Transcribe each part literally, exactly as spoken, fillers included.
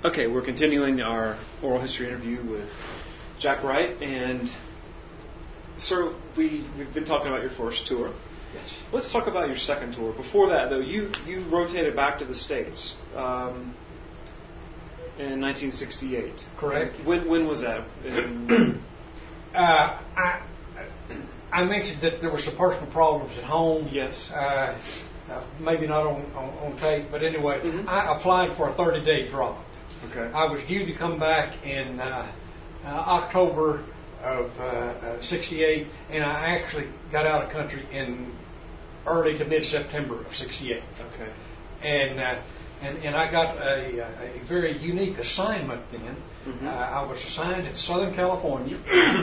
Okay, we're continuing our oral history interview with Jack Wright, and sir, we we've been talking about your first tour. Yes. Let's talk about your second tour. Before that, though, you you rotated back to the States um, in nineteen sixty-eight. Correct. When when was that? In, uh, I I mentioned that there were some personal problems at home. Yes. Uh, uh, maybe not on, on, on tape, but anyway, Mm-hmm. I applied for a thirty-day drop. Okay. I was due to come back in uh, uh, October of uh, uh, sixty-eight, and I actually got out of country in early to mid-September of sixty-eight. Okay. And uh, and and I got a, a very unique assignment then. Mm-hmm. Uh, I was assigned in Southern California,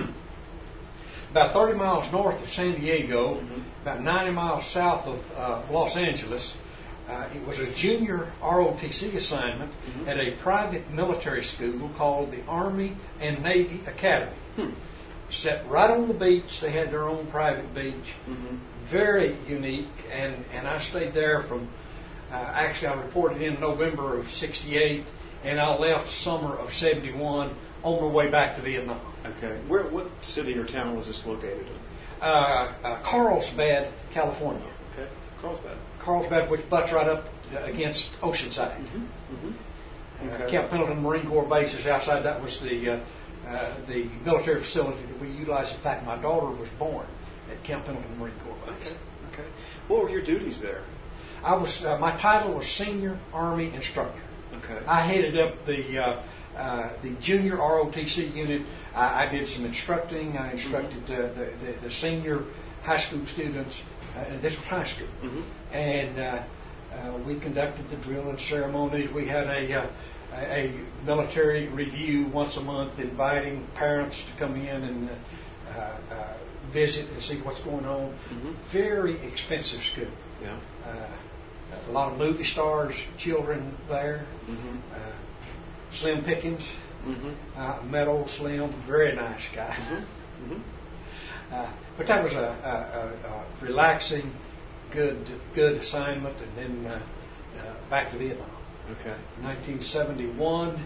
about thirty miles north of San Diego, Mm-hmm. about ninety miles south of uh, Los Angeles. Uh, it was a junior R O T C assignment Mm-hmm. at a private military school called the Army and Navy Academy. Hmm. Set right on the beach. They had their own private beach. Mm-hmm. Very unique, and, and I stayed there from, uh, actually I reported in November of sixty-eight, and I left summer of seventy-one on my way back to Vietnam. Okay. Where what city or town was this located in? Uh, uh, Carlsbad, California. Okay. Carlsbad. Carlsbad, which butts right up against Oceanside. Mm-hmm. Mm-hmm. Uh, Okay. Camp Pendleton Marine Corps base is outside. That was the uh, uh, the military facility that we utilized. In fact, my daughter was born at Camp Pendleton Marine Corps base. Okay. Okay. What were your duties there? I was uh, my title was Senior Army Instructor. Okay. I headed up the uh, uh, the junior R O T C unit. I, I did some instructing. I instructed uh, the, the the senior high school students. Uh, and this was high school, Mm-hmm. and uh, uh, we conducted the drill and ceremonies. We had a uh, a military review once a month, inviting parents to come in and uh, uh, visit and see what's going on. Mm-hmm. Very expensive school. Yeah. Uh, a lot of movie stars, children there. Mm-hmm. Uh, Slim Pickens, Mm-hmm. uh, met old Slim, very nice guy. Mm-hmm. Mm-hmm. Uh, but that was a, a, a, a relaxing, good, good assignment, and then uh, uh, back to Vietnam. Okay. nineteen seventy-one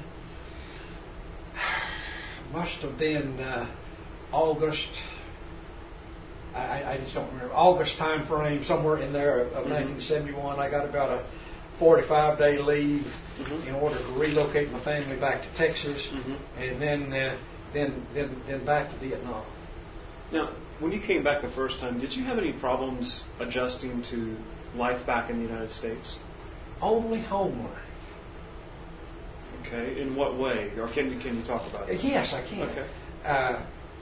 must have been uh, August. I, I I just don't remember August time frame, somewhere in there of, of Mm-hmm. nineteen seventy-one. I got about a forty-five day leave Mm-hmm. in order to relocate my family back to Texas, Mm-hmm. and then uh, then then then back to Vietnam. Now, when you came back the first time, did you have any problems adjusting to life back in the United States? Only home life. Okay. In what way? Or can you, can you talk about it? Yes, I can. Okay. Uh,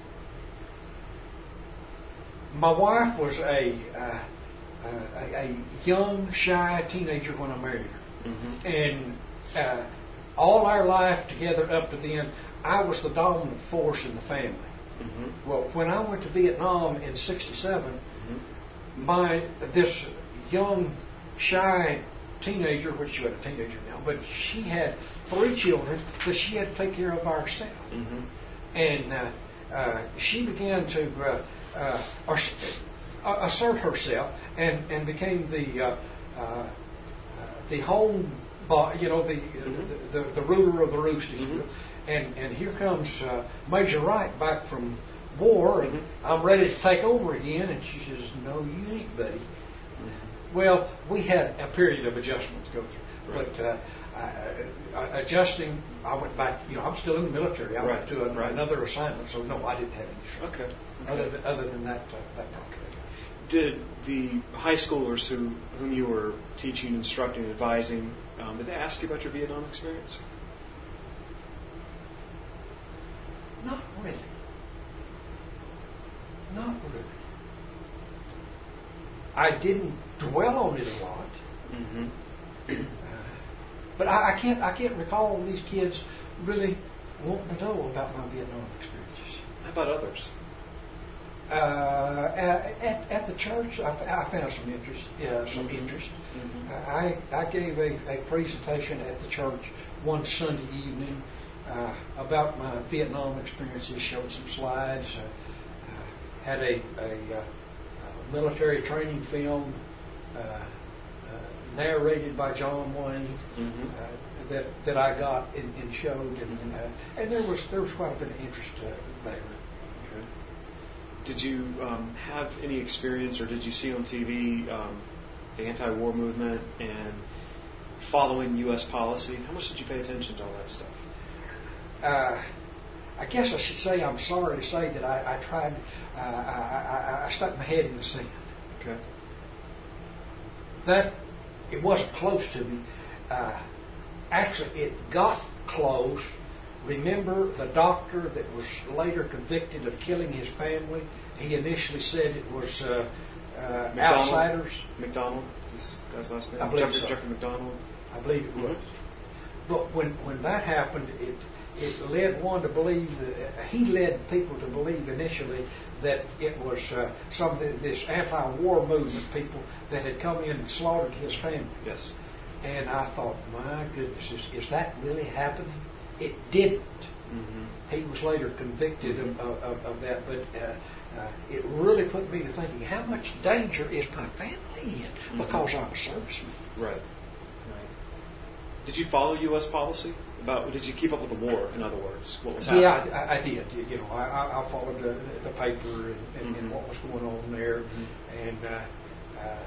my wife was a, uh, a a young, shy teenager when I married her, Mm-hmm. and uh, all our life together up to then, I was the dominant force in the family. Mm-hmm. Well, when I went to Vietnam in sixty-seven, Mm-hmm. my this young, shy teenager, which she was a teenager now, but she had three children that she had to take care of by herself. Mm-hmm. And uh, uh, she began to uh, uh, ars- uh, assert herself and, and became the uh, uh, the home, bo- you know, the, Mm-hmm. the, the the ruler of the roost, if you Mm-hmm. will. And and here comes uh, Major Wright back from war, and Mm-hmm. I'm ready to take over again. And she says, "No, you ain't, buddy." Mm-hmm. Well, we had a period of adjustment to go through, Right. but uh, uh, uh, adjusting, I went back. You know, I'm still in the military. I Right. went to a, Right. another assignment, so no, I didn't have any struggle. Okay. Okay. Other than, other than that, uh, that part. Did the high schoolers who whom you were teaching, instructing, advising, um, did they ask you about your Vietnam experience? Not really. Not really. I didn't dwell on it a lot, Mm-hmm. uh, but I, I can't. I can't recall these kids really wanting to know about my Vietnam experiences. How about others? Uh, at, at the church, I, I found some interest. Yeah, some Mm-hmm. interest. Mm-hmm. Uh, I I gave a, a presentation at the church one Sunday evening uh, about my Vietnam experiences. Showed some slides. Uh, uh, had a, a, uh, a military training film uh, uh, narrated by John Wayne. Mm-hmm. Uh, that, that I got and, and showed, and uh, and there was there was quite a bit of interest uh, there. Okay. Did you um, have any experience, or did you see on T V um, the anti-war movement and following U S policy? How much did you pay attention to all that stuff? Uh, I guess I should say I'm sorry to say that I, I tried. Uh, I, I, I stuck my head in the sand. Okay. That it wasn't close to me. Uh, actually, it got close. Remember the doctor that was later convicted of killing his family? He initially said it was uh, uh, McDonald? outsiders. McDonald? Is this guy's last name? I believe Jeffrey, so. Jeffrey McDonald? I believe it was. Mm-hmm. But when, when that happened, it it led one to believe that, he led people to believe initially that it was uh, some of this anti-war movement people that had come in and slaughtered his family. Yes. And I thought, my goodness, is, is that really happening? It didn't. Mm-hmm. He was later convicted of, of, of that, but uh, uh, it really put me to thinking, how much danger is my family in? Mm-hmm. Because I'm a serviceman. Right. Right. Did you follow U S policy? About did you keep up with the war? In other words, what was happening? Yeah, I, I did. You know, I, I followed the, the paper and, and, mm-hmm. and what was going on there, mm-hmm. and uh, uh,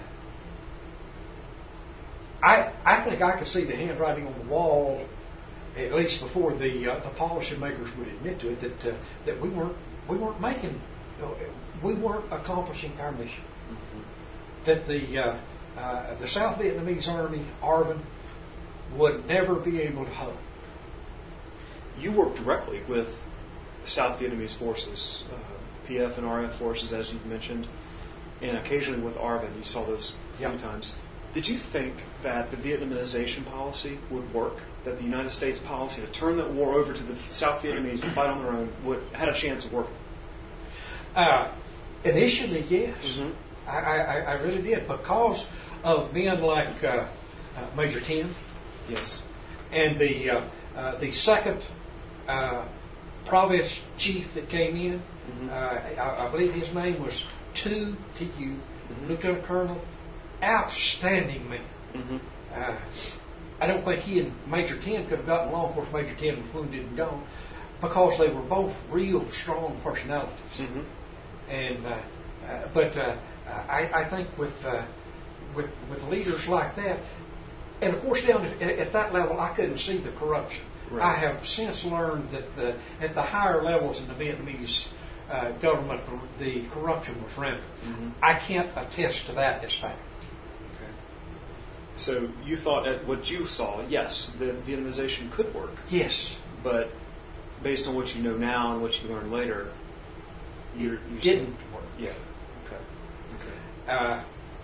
I I think I could see the handwriting on the wall, at least before the uh, the policy makers would admit to it, that uh, that we weren't we weren't making uh, we weren't accomplishing our mission. Mm-hmm. That the uh, uh, the South Vietnamese Army, ARVN, would never be able to hold. You worked directly with South Vietnamese forces, uh, P F and R F forces, as you've mentioned, and occasionally with ARVN. You saw those a yep. few times. Did you think that the Vietnamization policy would work? That the United States policy to turn that war over to the South Vietnamese to fight on their own would had a chance of working? Uh, initially, yes. Mm-hmm. I, I, I really did, because of men like uh, uh, Major Tim. Yes. And the uh, uh, the second uh, province chief that came in, mm-hmm. uh, I, I believe his name was Tu T U, mm-hmm. Lieutenant Colonel, outstanding man. Mm-hmm. Uh, I don't think he and Major Tim could have gotten along. Of course, Major Tim was wounded and gone, because they were both real strong personalities. Mm-hmm. And uh, uh, but uh, I, I think with uh, with with leaders like that. And of course, down at, at that level, I couldn't see the corruption. Right. I have since learned that the, at the higher levels in the Vietnamese uh, government, the, the corruption was rampant. Mm-hmm. I can't attest to that as fact. Okay. So you thought at what you saw, yes, the Vietnamization could work. Yes. But based on what you know now and what you learned later, you're, it you're didn't saying, work. Yeah. Okay. Okay. Uh,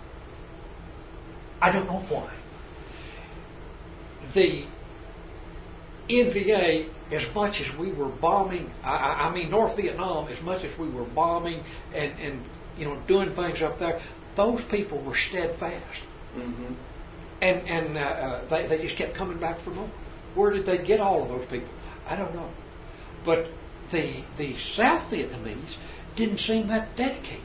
I don't know why. The N V A, as much as we were bombing, I, I mean North Vietnam, as much as we were bombing and, and you know doing things up there, those people were steadfast, mm-hmm. and and uh, uh, they they just kept coming back for more. Where did they get all of those people? I don't know, but the the South Vietnamese didn't seem that dedicated.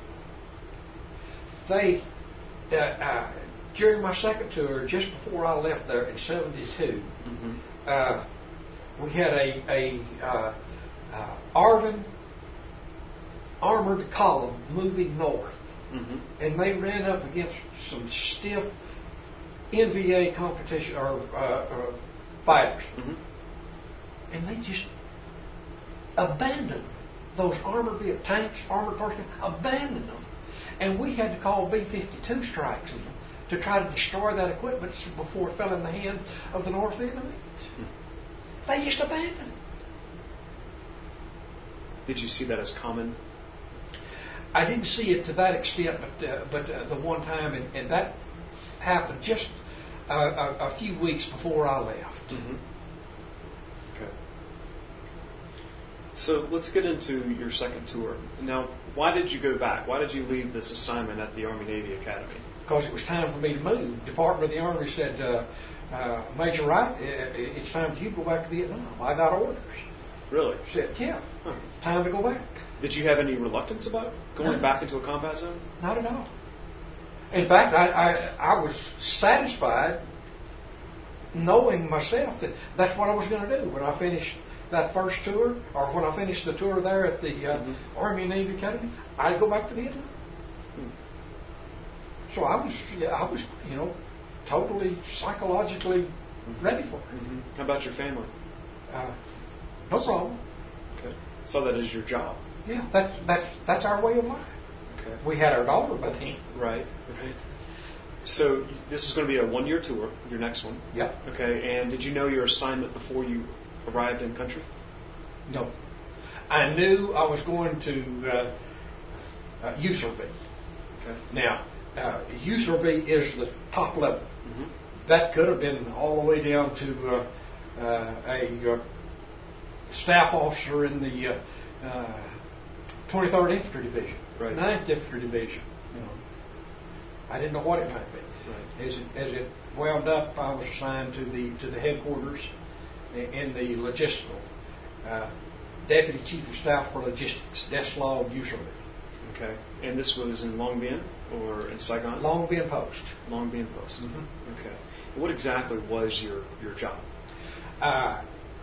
They. Uh, uh, During my second tour, just before I left there in seventy-two, mm-hmm. uh, we had a, a uh, uh, ARVN armored column moving north, mm-hmm. and they ran up against some stiff N V A competition or uh, uh, fighters, mm-hmm. and they just abandoned those armored vehicles, tanks, armored cars, abandoned them, and we had to call B fifty-two strikes in them to try to destroy that equipment before it fell in the hands of the North Vietnamese. Hmm. They just abandoned it. Did you see that as common? I didn't see it to that extent, but uh, but uh, the one time, and, and that happened just uh, a, a few weeks before I left. Mm-hmm. Okay. So let's get into your second tour. Now, why did you go back? Why did you leave this assignment at the Army-Navy Academy? Because it was time for me to move. The Department of the Army said, uh, uh, Major Wright, it's time for you to go back to Vietnam. I got orders. Really? I said, yeah, huh. Time to go back. Did you have any reluctance about going no. back into a combat zone? Not at all. In fact, I, I, I was satisfied knowing myself that that's what I was going to do when I finished that first tour, or when I finished the tour there at the uh, mm-hmm. Army and Navy Academy, I'd go back to Vietnam. Mm. So I was, I was, you know, totally psychologically mm-hmm. ready for it. Mm-hmm. How about your family? Uh, no problem. Okay. So that is your job. Yeah, that's that's that's our way of life. Okay. We had our daughter by then. Right. Right. So this is going to be a one-year tour. Your next one. Yeah. Okay. And did you know your assignment before you arrived in country? No. I knew I was going to uh, uh, U S R V. Okay. Now, uh, U S R V is the top level. Mm-hmm. That could have been all the way down to uh, uh, a uh, staff officer in the uh, uh, twenty-third Infantry Division, right. ninth Infantry Division. You know, I didn't know what it might be. Right. As it as it wound up, I was assigned to the to the headquarters in the logistical uh, Deputy Chief of Staff for Logistics, Desk Log, U S R V. Okay. And this was in Long Bien or in Saigon? Long Bien Post. Long Bien Post. Mm-hmm. Okay. And what exactly was your, your job? Uh,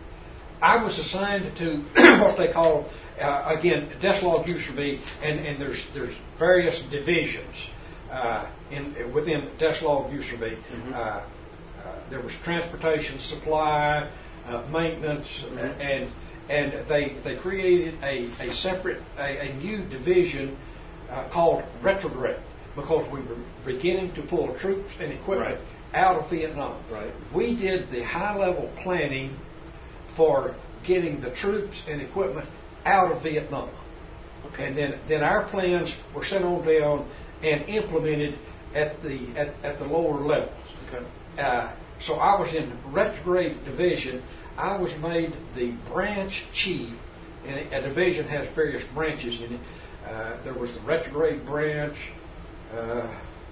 I was assigned to what they call, uh, again, Desk Log U S R V, and, and there's there's various divisions uh, in within Desk Log U S R V. Mm-hmm. Uh, uh, there was transportation, supply, uh, maintenance, mm-hmm. and and they they created a, a separate a, a new division uh, called retrograde, because we were beginning to pull troops and equipment right. out of Vietnam. Right. We did the high level planning for getting the troops and equipment out of Vietnam. Okay. And then, then our plans were sent on down and implemented at the at, at the lower levels. Okay. Uh, so I was in retrograde division. I was made the branch chief, and a division has various branches in it. Uh, there was the retrograde branch. Uh,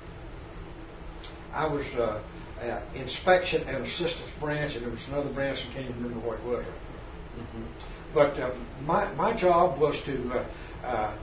I was uh, uh, inspection and assistance branch, and there was another branch I can't even remember what it was. Mm-hmm. But uh, my my job was to uh, uh,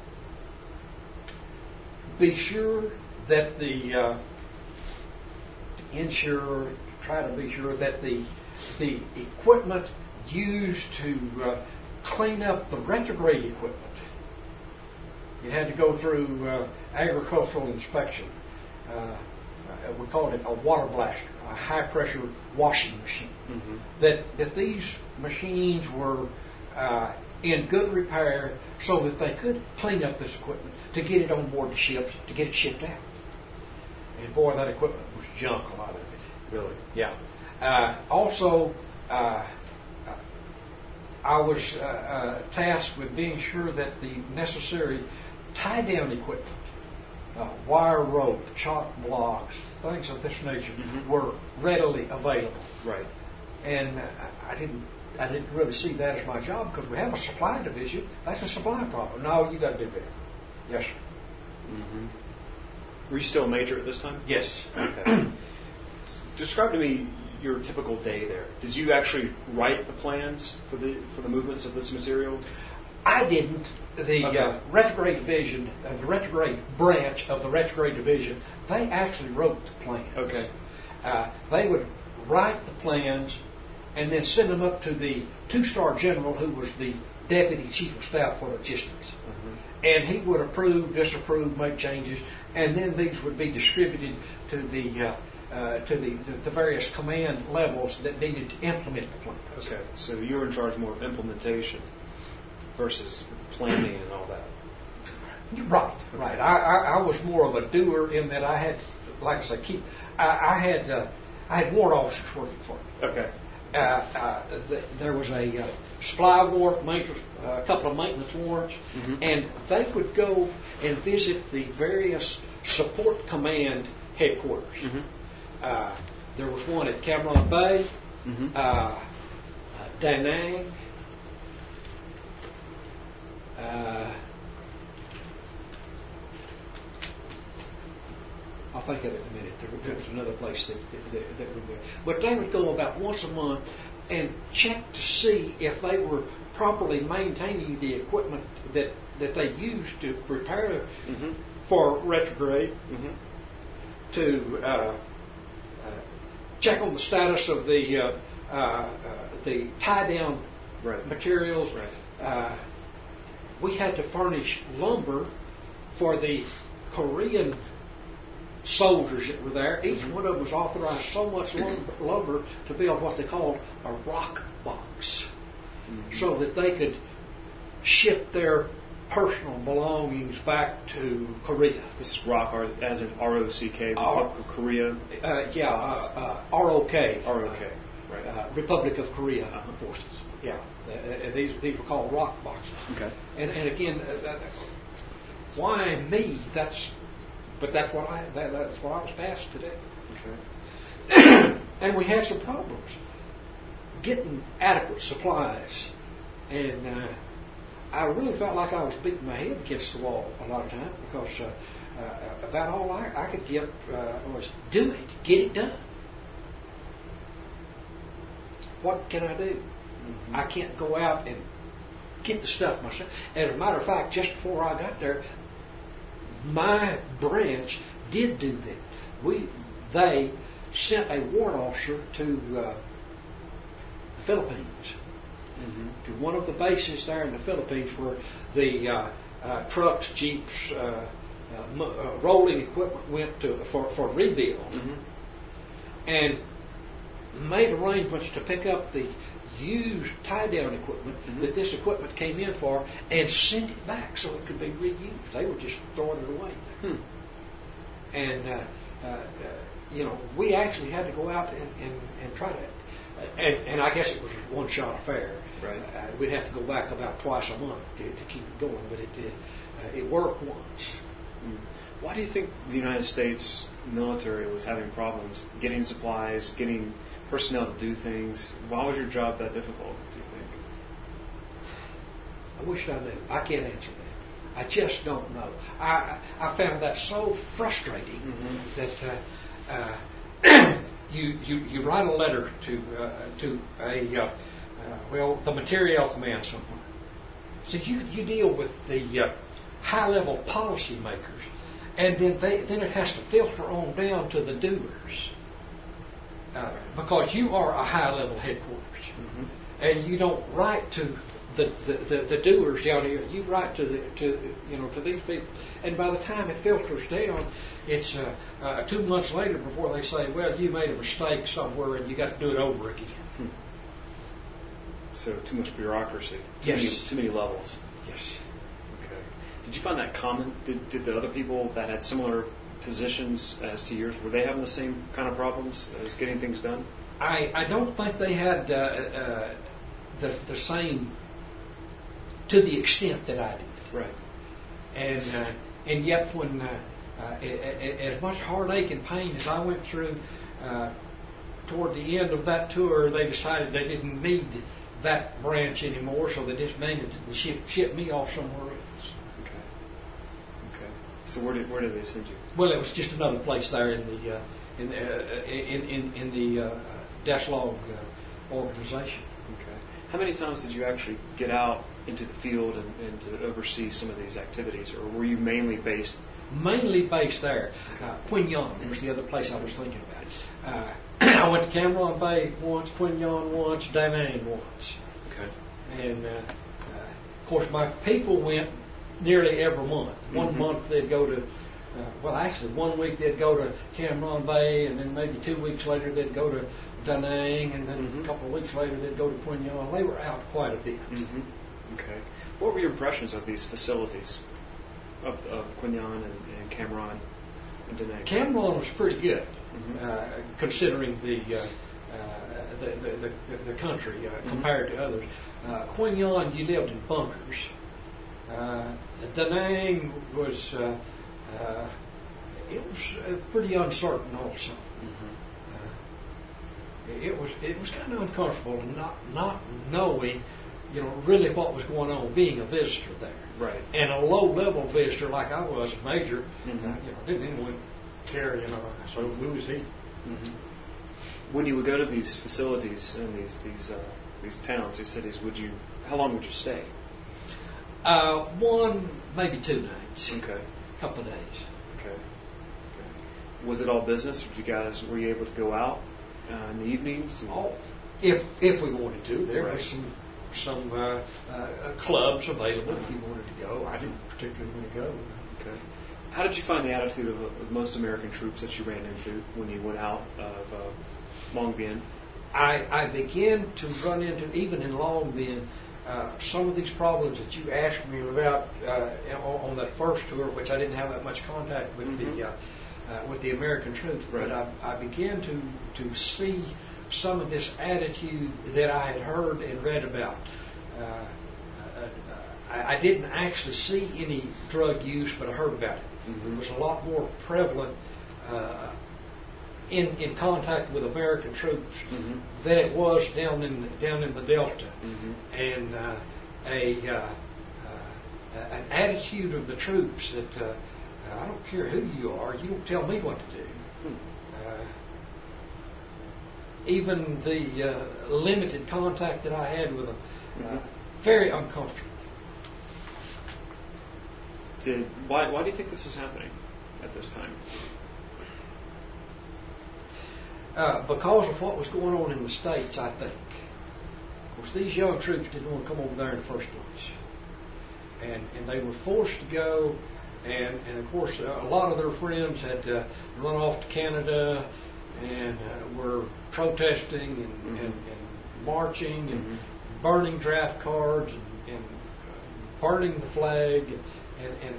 be sure that the uh, to ensure, try to be sure that the the equipment used to uh, clean up the retrograde equipment, it had to go through uh, agricultural inspection. Uh, Uh, we called it a water blaster, a high pressure washing machine. Mm-hmm. That that these machines were uh, in good repair, so that they could clean up this equipment to get it on board the ships to get it shipped out. And boy, that equipment was junk, a lot of it. Really? Yeah. Uh, also, uh, I was uh, uh, tasked with being sure that the necessary tie down equipment, Uh, wire rope, chalk blocks, things of this nature, mm-hmm. were readily available. Right. And uh, I didn't, I didn't really see that as my job, because we have a supply division. That's a supply problem. No, you got to do better. Yes, sir. Mm-hmm. Were you still a major at this time? Yes. Okay. Describe to me your typical day there. Did you actually write the plans for the for the movements of this material? I didn't. The okay. uh, retrograde division, uh, the retrograde branch of the retrograde division, they actually wrote the plans. Okay. Uh, they would write the plans and then send them up to the two-star general, who was the deputy chief of staff for logistics. Mm-hmm. And he would approve, disapprove, make changes, and then these would be distributed to the uh, uh, to the, the, the various command levels that needed to implement the plans. Okay. So you were in charge more of implementation versus planning and all that. Right, right. I, I, I was more of a doer in that I had, like I say, keep. I, I had uh, I had warrant officers working for me. Okay. Uh, uh, the, there was a uh, supply warrant, maintenance, uh, a couple of maintenance warrants, mm-hmm. and they would go and visit the various support command headquarters. Mm-hmm. Uh, there was one at Cam Ranh Bay, mm-hmm. uh, Da Nang. Uh, I'll think of it in a minute. There, there was another place that, that, that would be. But they would go about once a month and check to see if they were properly maintaining the equipment that, that they used to prepare mm-hmm. for retrograde, mm-hmm. to uh, uh, check on the status of the uh, uh, uh, the tie down right. materials. Right. Uh, we had to furnish lumber for the Korean soldiers that were there. Each mm-hmm. one of them was authorized so much lumber, lumber to build what they called a rock box, mm-hmm. so that they could ship their personal belongings back to Korea. This is rock, as in R O C K, R- Korea? Uh, yeah, uh, uh, R O K. R O K, right. Uh, Republic of Korea uh-huh. forces. Yeah, uh, these these were called rock boxes. Okay. And and again, uh, that, why me? That's, but that's what I that, that's what I was tasked to do. Okay. And we had some problems getting adequate supplies, and uh, I really felt like I was beating my head against the wall a lot of times, because uh, uh, about all I, I could get uh, was do it, get it done. What can I do? Mm-hmm. I can't go out and get the stuff myself. As a matter of fact, just before I got there, my branch did do that. We they sent a warrant officer to uh, the Philippines, mm-hmm. to one of the bases there in the Philippines, where the uh, uh, trucks, jeeps, uh, uh, m- uh, rolling equipment went to for for rebuild, mm-hmm. and made arrangements to pick up the used tie-down equipment mm-hmm. that this equipment came in for, and send it back so it could be reused. They were just throwing it away there. Hmm. And uh, uh, uh, you know, we actually had to go out and, and, and try to, uh, and, and I guess it was a one-shot affair. Right. Uh, we'd have to go back about twice a month to, to keep it going, but it did. Uh, it worked once. Mm. Why do you think the United States military was having problems getting supplies, getting personnel to do things? Why was your job that difficult, do you think? I wish I knew. I can't answer that. I just don't know. I I found that so frustrating mm-hmm. that uh, uh, you, you you write a letter to uh, to a uh, uh, well the materiel command somewhere. So you you deal with the uh, high level policy makers, and then they then it has to filter on down to the doers. Uh, because you are a high-level headquarters, mm-hmm. and you don't write to the, the, the, the doers down here. You write to the to you know to these people, and by the time it filters down, it's uh, uh, two months later before they say, "Well, you made a mistake somewhere, and you got to do it over again." Hmm. So too much bureaucracy. Too yes. Many, too many levels. Yes. Okay. Did you find that common? Did did the other people that had similar positions as to yours, were they having the same kind of problems as getting things done? I, I don't think they had uh, uh, the the same to the extent that I did. Right. And uh, and yet when uh, uh, as much heartache and pain as I went through, uh, toward the end of that tour, they decided they didn't need that branch anymore, so they disbanded it and shipped, shipped me off somewhere else. So where did where did they send you? Well, it was just another place there in the uh, in, uh, in in in the uh, DESLOG uh, organization. Okay. How many times did you actually get out into the field and, and to oversee some of these activities, or were you mainly based? Mainly based there. Uh, Quy Nhon was the other place I was thinking about. Uh, I went to Cam Ranh Bay once, Quy Nhon once, Da Nang once. Okay. And uh, uh, of course, my people went nearly every month. One mm-hmm. month they'd go to, uh, well, actually, one week they'd go to Cam Ranh Bay, and then maybe two weeks later they'd go to Da Nang, and then mm-hmm. a couple of weeks later they'd go to Quy Nhon. They were out quite a bit. Mm-hmm. Okay. What were your impressions of these facilities, of, of Quy Nhon and, and Cam Ranh and Da Nang? Cam Ranh was pretty good, mm-hmm. uh, considering the, uh, uh, the, the, the the country uh, mm-hmm. compared to others. Uh, Quy Nhon, you lived in bunkers. Uh, Da Nang was uh, uh, it was uh, pretty uncertain also. Mm-hmm. Uh, it was it was kind of uncomfortable, not not knowing, you know, really what was going on, being a visitor there, right? And a low level visitor like I was, a major, mm-hmm. uh, you know, didn't anyone care, you know. So who was he? Mm-hmm. When you would go to these facilities and these these uh, these towns, these cities, would you? How long would you stay? Uh, one, maybe two nights. Okay. A couple of days. Okay. Okay. Was it all business? Did you guys were you able to go out uh, in the evenings? Oh, if if we wanted to, there Right. was some some uh, uh, clubs available if you wanted to go. I didn't particularly want to go. Okay. How did you find the attitude of, of most American troops that you ran into when you went out of uh, Long Bien? I, I began to run into, even in Long Bien, uh, some of these problems that you asked me about uh, on, on that first tour, which I didn't have that much contact with Mm-hmm. the uh, uh, with the American troops, Right. but I, I began to to see some of this attitude that I had heard and read about. Uh, uh, uh, I, I didn't actually see any drug use, but I heard about it. Mm-hmm. It was a lot more prevalent uh, in in contact with American troops Mm-hmm. than it was down in down in the Delta, Mm-hmm. and uh, a uh, uh, an attitude of the troops that uh, I don't care who you are, you don't tell me what to do. Hmm. Uh, even the uh, limited contact that I had with them, uh, Mm-hmm. very uncomfortable. Did why why do you think this was happening at this time? Uh, because of what was going on in the States, I think. Of course, these young troops didn't want to come over there in the first place. And and they were forced to go, and, and of course, uh, a lot of their friends had uh, run off to Canada and uh, were protesting and, Mm-hmm. and, and marching and Mm-hmm. burning draft cards and, and uh, burning the flag. And, and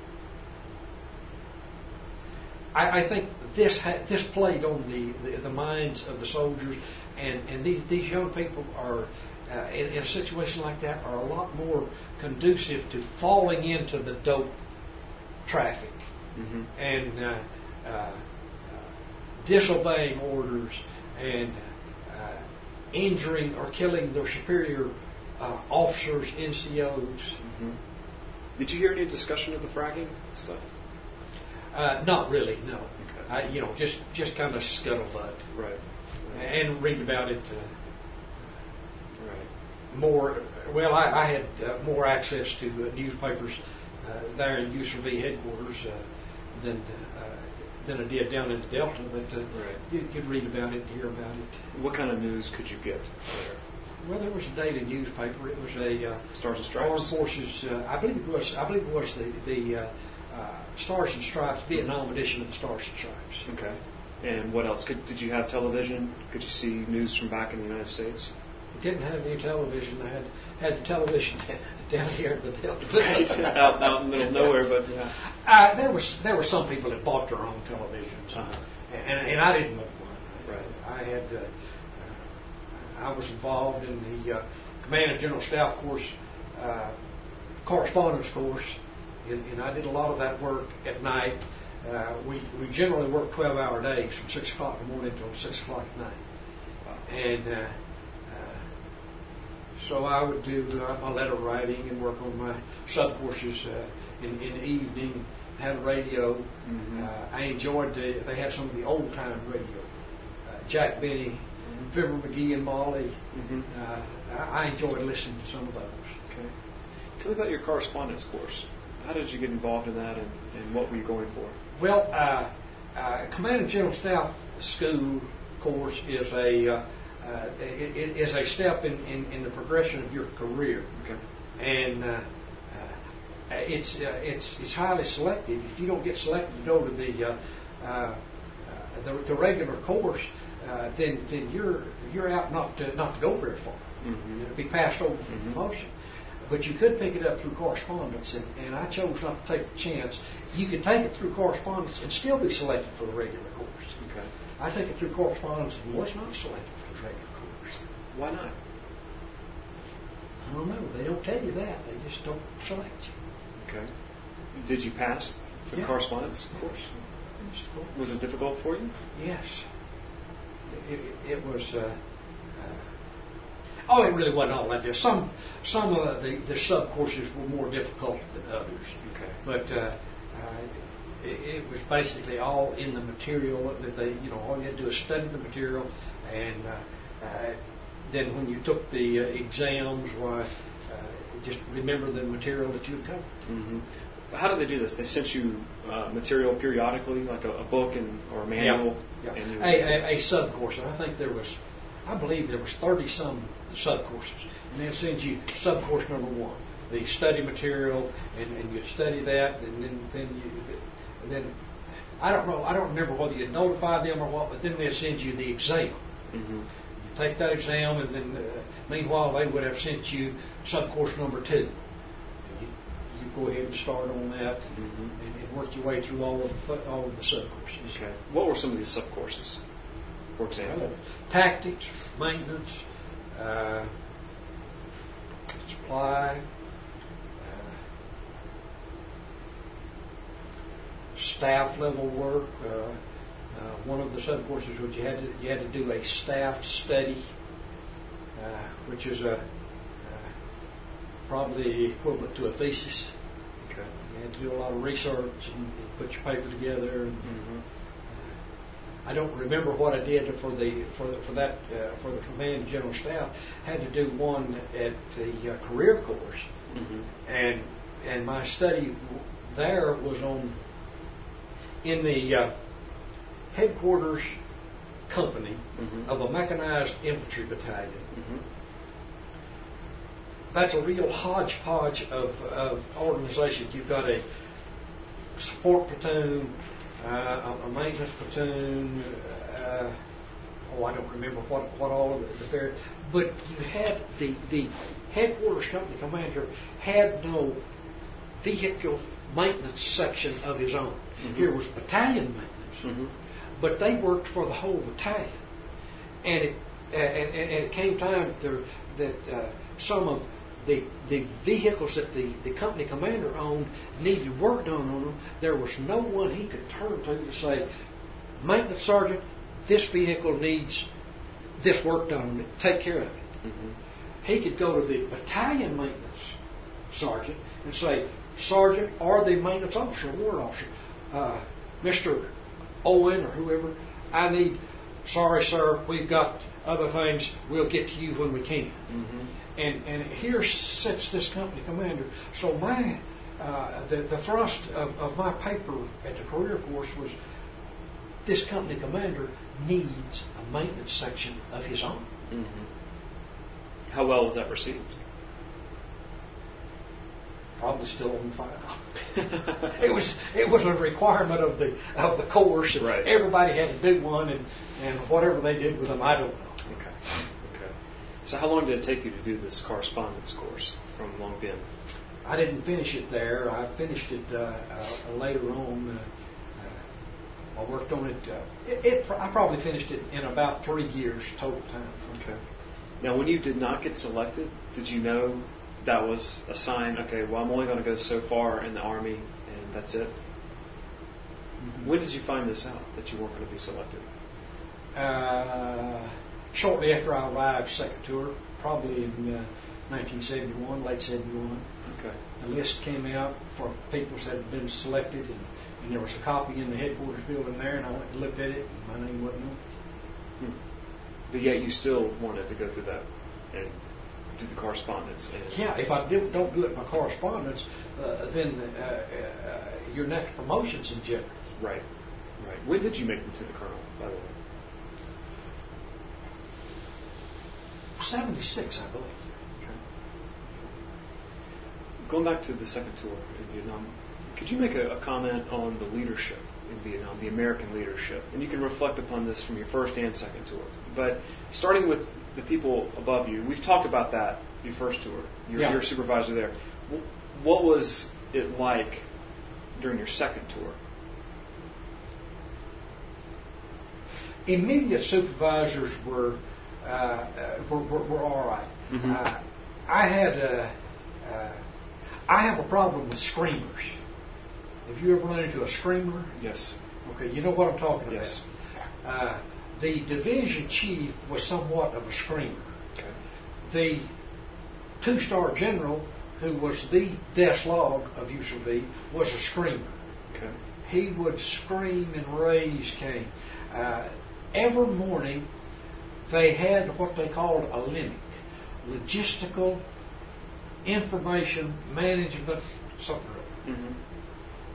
I, I think this ha- this played on the, the, the minds of the soldiers, and, and these, these young people are, uh, in, in a situation like that, are a lot more conducive to falling into the dope traffic Mm-hmm. and uh, uh, uh, disobeying orders and uh, injuring or killing their superior uh, officers, N C Os. Mm-hmm. Did you hear any discussion of the fragging stuff? Uh, not really, no. Okay. I, you know, just just kind of scuttlebutt Right. and read about it. Uh, Right. more. Well, I, I had uh, more access to uh, newspapers uh, there in U S R V headquarters uh, than uh, than I did down in the Delta. But uh, Right. you could read about it and hear about it. What kind of news could you get there? Well, there was a daily newspaper. It was a uh, Stars and Stripes? Armed Forces. Uh, I believe it was. I believe it was the the uh, uh, Stars and Stripes Vietnam edition of the Stars and Stripes. Okay. And what else? Could, did you have television? Could you see news from back in the United States? Didn't have any television. I had had the television down here in the Delta. Right. out, out in the middle of nowhere, but yeah. Uh, there was there were some people that bought their own televisions, Uh-huh. and, and I didn't own one. Right. I had uh, uh, I was involved in the uh, Command and General Staff course, uh, correspondence course, and, and I did a lot of that work at night. Uh, we we generally worked twelve hour days from six o'clock in the morning until six o'clock at night, and. Uh, So I would do uh, my letter writing and work on my sub courses uh, in, in the evening. Had a radio. Mm-hmm. Uh, I enjoyed the. They had some of the old time radio. Uh, Jack Benny, Mm-hmm. Fibber McGee, and Molly. Mm-hmm. Uh, I, I enjoyed listening to some of those. Okay. Tell me about your correspondence course. How did you get involved in that, and, and what were you going for? Well, uh, uh, Command and General Staff School course is a. Uh, Uh, it, it is a step in, in, in the progression of your career, Okay. and uh, uh, it's uh, it's it's highly selective. If you don't get selected to go to the uh, uh, the, the regular course, uh, then then you're you're out not to not to go very far. Mm-hmm. You know, to be passed over for Mm-hmm. promotion. But you could pick it up through correspondence, and, and I chose not to take the chance. You could take it through correspondence and still be selected for the regular course. Okay. I take it through correspondence and was not selected for the regular course. Why not? I don't know. They don't tell you that. They just don't select you. Okay. Did you pass the Yeah. correspondence course? Was it difficult for you? Yes. It, it, it was. Uh, uh, oh, it really wasn't all that difficult. Some some of the, the sub courses were more difficult than others. Okay. But uh, uh, it, it was basically all in the material that they, you know, all you had to do is study the material, and uh, uh, then when you took the uh, exams, why, uh, just remember the material that you had covered. Mm-hmm. how do they do this? They sent you uh, material periodically, like a, a book and or a manual. Yeah. yeah. And you, a, a, a sub course, and I think there was, I believe there was thirty some sub courses, and they'll send you sub course number one, the study material, and, and you study that, and then then you and then I don't know, I don't remember whether you notify them or what, but then they'll send you the exam. Mm-hmm. You take that exam, and then uh, meanwhile they would have sent you sub course number two. You go ahead and start on that, mm-hmm. and, and work your way through all of the, all of the sub courses. Okay. What were some of these sub courses, for example? Uh, tactics, maintenance, uh, supply, uh, staff level work. Uh, uh, one of the sub courses was you had to you had to do a staff study, uh, which is a probably equivalent to a thesis. Okay. You had to do a lot of research and, and put your paper together. And, mm-hmm. uh, I don't remember what I did for the for the, for that uh, for the command general staff. I had to do one at the uh, career course, mm-hmm. and and my study there was on in the uh, headquarters company mm-hmm. of a mechanized infantry battalion. Mm-hmm. That's a real hodgepodge of, of organizations. You've got a support platoon, uh, a maintenance platoon. Uh, oh, I don't remember what, what all of it. The fair, but you had the the headquarters company commander had no vehicle maintenance section of his own. Mm-hmm. Here was battalion maintenance, mm-hmm. but they worked for the whole battalion, and it uh, and, and it came time there, that uh, some of The, the vehicles that the, the company commander owned needed work done on them. There was no one he could turn to to say, maintenance sergeant, this vehicle needs this work done on it. Take care of it. Mm-hmm. He could go to the battalion maintenance sergeant and say, sergeant or the maintenance officer, warrant officer, uh, Mister Owen or whoever, I need, sorry sir, we've got other things, we'll get to you when we can. Mm-hmm. And and here sits this company commander. So my uh, the the thrust of, of my paper at the career course was this company commander needs a maintenance section of his own. Mm-hmm. How well was that received? Probably still on file. it was it was a requirement of the of the course. And right. Everybody had to do one, and, and whatever they did with them, I don't know. Okay. So how long did it take you to do this correspondence course from Long Binh? I didn't finish it there. I finished it uh, uh, later on. Uh, uh, I worked on it, uh, it, it. I probably finished it in about three years total time. Okay. Now, when you did not get selected, did you know that was a sign? Okay, well, I'm only going to go so far in the Army, and that's it. Mm-hmm. When did you find this out that you weren't going to be selected? Uh, Shortly after I arrived, second tour, probably in uh, nineteen seventy-one, late seventy-one. Okay. The list came out for people that had been selected, and, and there was a copy in the headquarters building there, and I went and looked at it, and my name wasn't on it. Hmm. But yet you still wanted to go through that and do the correspondence. And yeah, if I do, don't do it by correspondence, uh, then uh, uh, your next promotion's in jeopardy. Right. Right. When did you make lieutenant colonel, by the way? seventy-six, I believe. Okay. Going back to the second tour in Vietnam, could you make a, a comment on the leadership in Vietnam, the American leadership? And you can reflect upon this from your first and second tour. But starting with the people above you, we've talked about that your first tour, your, yeah. your supervisor there. What was it like during your second tour? Immediate supervisors were uh, uh, were, were, were all right. Mm-hmm. Uh, I had a, uh, I have a problem with screamers. Have you ever run into a screamer? Yes. Okay, you know what I'm talking yes. about. Uh, the division chief was somewhat of a screamer. Okay. The two-star general, who was the desk log of U S V, was a screamer. Okay. He would scream and raise Cain. Uh, every morning, they had what they called a L I M I C, Logistical Information Management, something or other. Mm-hmm.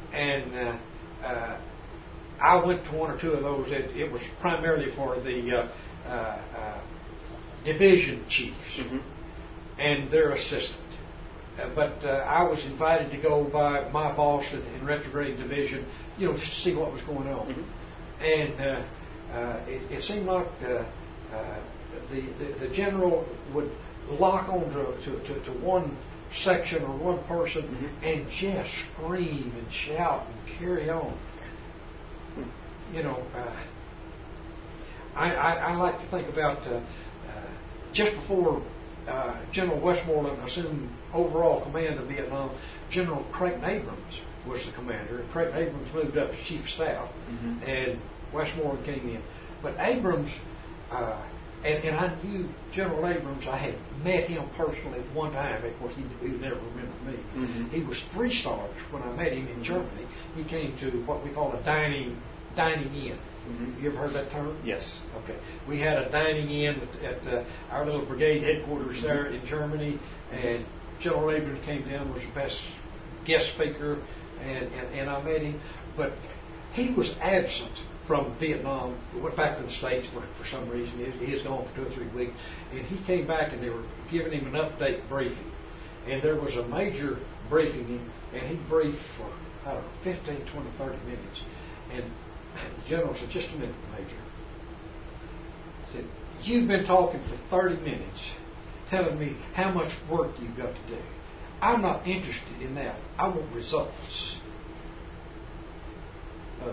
and uh, uh, I went to one or two of those. It, it was primarily for the uh, uh, uh, division chiefs mm-hmm. and their assistant. Uh, but uh, I was invited to go by my boss in, in retrograde division, you know, just to see what was going on. Mm-hmm. And uh, uh, it, it seemed like the, uh, the, the the general would lock on to, to, to, to one section or one person mm-hmm. and just scream and shout and carry on. Mm-hmm. You know, uh, I, I, I like to think about uh, uh, just before uh, General Westmoreland assumed overall command of Vietnam, General Creighton Abrams was the commander. And Creighton Abrams moved up to chief of staff, mm-hmm. and Westmoreland came in. But Abrams, uh, and, and I knew General Abrams. I had met him personally one time. Of course, he, he would never remember me. Mm-hmm. He was three stars when I met him in Germany. He came to what we call a dining dining in. Mm-hmm. You ever heard that term? Yes. Okay. We had a dining in at, at uh, our little brigade headquarters mm-hmm. there in Germany, and General Abrams came down, was the best guest speaker, and, and, and I met him. But he was absent from Vietnam, went back to the States for, for some reason. He, he was gone for two or three weeks, and he came back, and they were giving him an update briefing. And there was a major briefing, and he briefed for, I don't know, fifteen, twenty, thirty minutes. And the general said, "Just a minute, Major." He said, "You've been talking for thirty minutes, telling me how much work you've got to do. I'm not interested in that. I want results." Oh.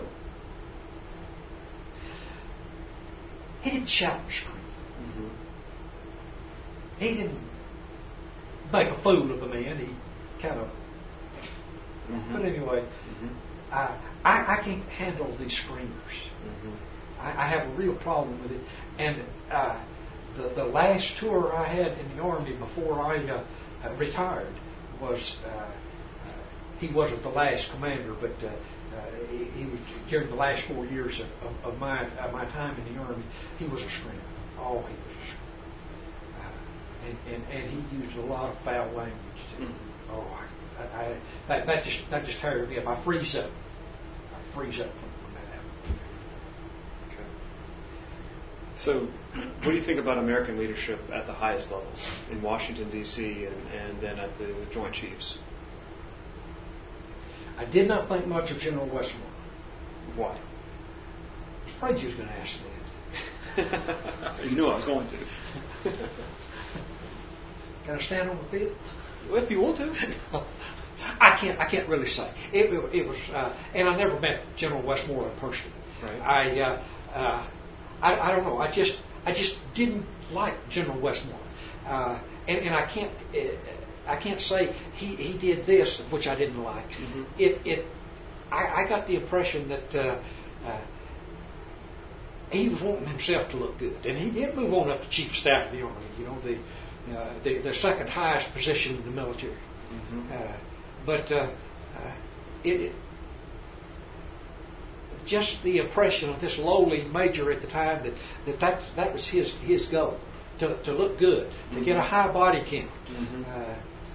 He didn't shout and scream. Mm-hmm. He didn't make a fool of the man. He kind of... Mm-hmm. But anyway... Mm-hmm. Uh, I, I can't handle these screamers. Mm-hmm. I, I have a real problem with it. And uh, the the last tour I had in the Army before I uh, uh, retired was uh, uh, he wasn't the last commander, but uh, uh, he, he was during the last four years of, of, of my of my time in the Army. He was a screamer. Oh, he was a screamer. Uh, and, and and he used a lot of foul language too. Mm-hmm. Oh. I, I, I, that, that just that just tears me up. I freeze up. I freeze up from, from that happening. Okay. So, what do you think about American leadership at the highest levels in Washington D C and, and then at the Joint Chiefs? I did not think much of General Westmoreland. Why? I was afraid you was going to ask that. You knew I was going to. Can I stand on the field? Well, if you want to. I can't. I can't really say. It, it, it was, uh, and I never met General Westmoreland personally. Right. I, uh, uh, I, I don't know. I just, I just didn't like General Westmoreland, uh, and, and I can't, uh, I can't say he, he did this which I didn't like. Mm-hmm. It, it, I, I got the impression that uh, uh, he was wanting himself to look good, and he did move on up to Chief of Staff of the Army. You know, the, uh, the, the second highest position in the military. Mm-hmm. Uh, But uh, uh, it, it, just the impression of this lowly major at the time that that, that, that was his his goal, to, to look good, mm-hmm. to get a high body count. Mm-hmm. Uh,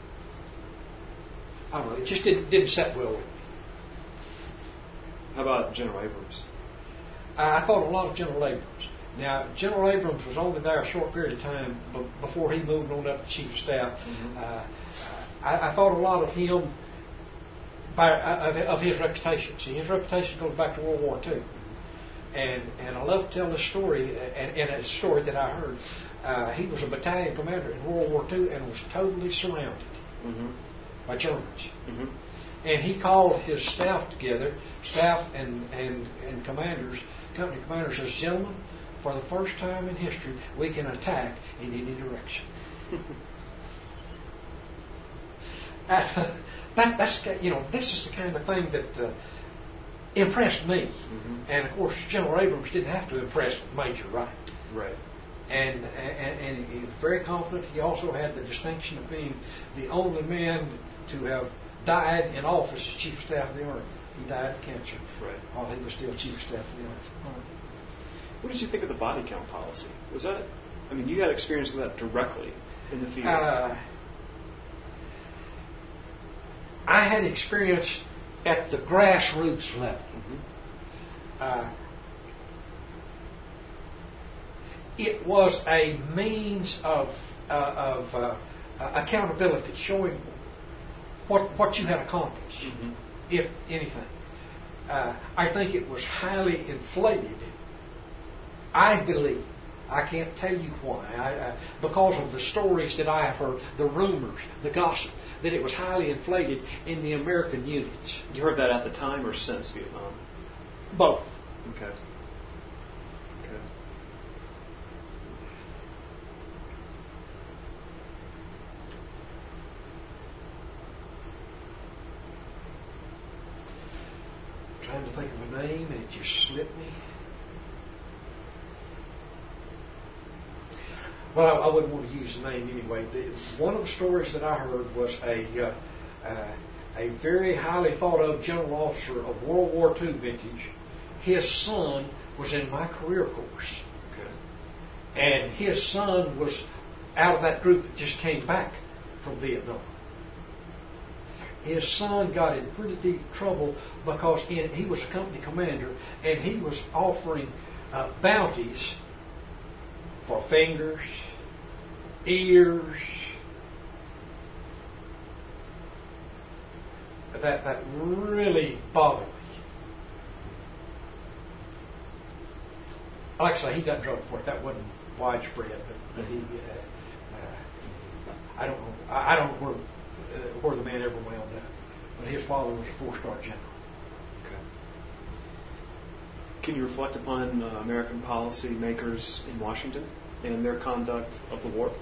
I don't know. It just didn't didn't set well with me. How about General Abrams? Uh, I thought a lot of General Abrams. Now, General Abrams was only there a short period of time b- before he moved on up to Chief of Staff. Mm-hmm. Uh, I, I thought a lot of him by of, of his reputation. See, his reputation goes back to World War Two, and and I love to tell this story. And, and it's a story that I heard. Uh, he was a battalion commander in World War Two and was totally surrounded mm-hmm. by Germans. Mm-hmm. And he called his staff together, staff and and and commanders, company commanders, says, "Gentlemen, for the first time in history, we can attack in any direction." that, that's you know this is the kind of thing that uh, impressed me, mm-hmm. and of course General Abrams didn't have to impress Major Wright. Right. And, and and he was very confident. He also had the distinction of being the only man to have died in office as Chief of Staff of the Army. He died of cancer right. while he was still Chief of Staff of the Army. What did you think of the body count policy? Was that, I mean, you had experience with that directly in the field. Uh, I had experience at the grassroots level. Mm-hmm. Uh, it was a means of uh, of uh, accountability, showing what what you had accomplished, Mm-hmm. if anything. Uh, I think it was highly inflated. I believe, I can't tell you why, I, uh, because of the stories that I have heard, the rumors, the gossip, that it was highly inflated in the American units. You heard that at the time or since Vietnam? Both. Okay. Okay. Trying to think of a name and it just slipped me. Well, I, I wouldn't want to use the name anyway. The, one of the stories that I heard was a uh, uh, a very highly thought of general officer of World War Two vintage. His son was in my career course, Okay. and his son was out of that group that just came back from Vietnam. His son got in pretty deep trouble because in, he was a company commander, and he was offering uh, bounties for fingers, ears. That that really bothered me. Like I say, he got in trouble for it. That wasn't widespread, but, but he. Uh, uh, I don't know. I, I don't know where uh, where the man ever wound up. But his father was a four-star general. Okay. Can you reflect upon uh, American policy makers in Washington and their conduct of the war?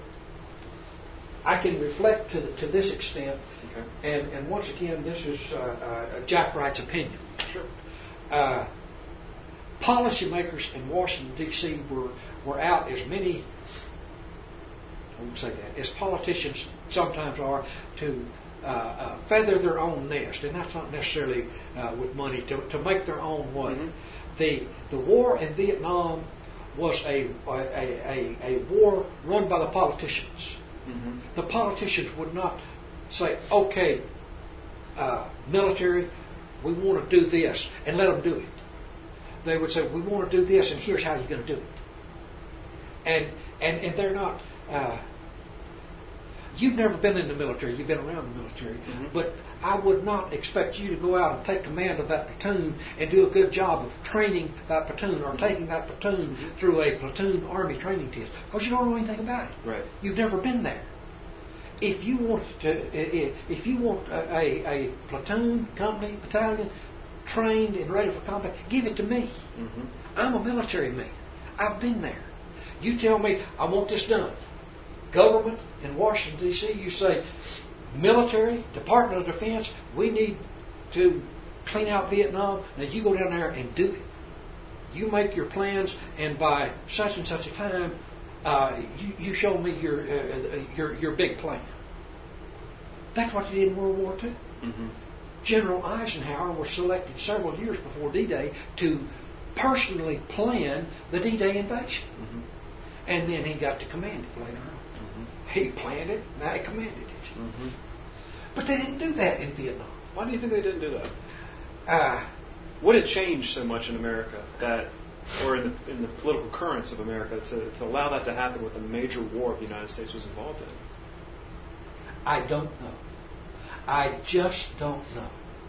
I can reflect to the, to this extent, Okay. and, and once again, this is uh, uh, Jack Wright's opinion. Sure. Uh, policymakers in Washington, D C were, were out as many, I won't say that, as politicians sometimes are, to uh, uh, feather their own nest, and that's not necessarily uh, with money, to, to make their own way. Mm-hmm. The, the war in Vietnam was a, a, a, a war run by the politicians. Mm-hmm. The politicians would not say, okay, uh, military, we want to do this, and let them do it. They would say, we want to do this, and here's how you're going to do it. And and, and they're not... Uh, you've never been in the military, you've been around the military, Mm-hmm. but I would not expect you to go out and take command of that platoon and do a good job of training that platoon or taking that platoon Mm-hmm. through a platoon army training test, because you don't know anything about it. Right. You've never been there. If you want to, if you want a, a, a platoon, company, battalion trained and ready for combat, give it to me. Mm-hmm. I'm a military man. I've been there. You tell me I want this done. Government in Washington, D C, you say, military, Department of Defense, we need to clean out Vietnam. Now you go down there and do it. You make your plans, and by such and such a time, uh, you, you show me your, uh, your your big plan. That's what they did in World War Two. Mm-hmm. General Eisenhower was selected several years before D-Day to personally plan the D-Day invasion. Mm-hmm. And then he got to command it later on. Mm-hmm. He planned it, now he commanded it. Mm-hmm. But they didn't do that in Vietnam. Why do you think they didn't do that? Uh, What had changed so much in America that, or in the, in the political currents of America, to, to allow that to happen with a major war the United States was involved in? I don't know. I just don't know.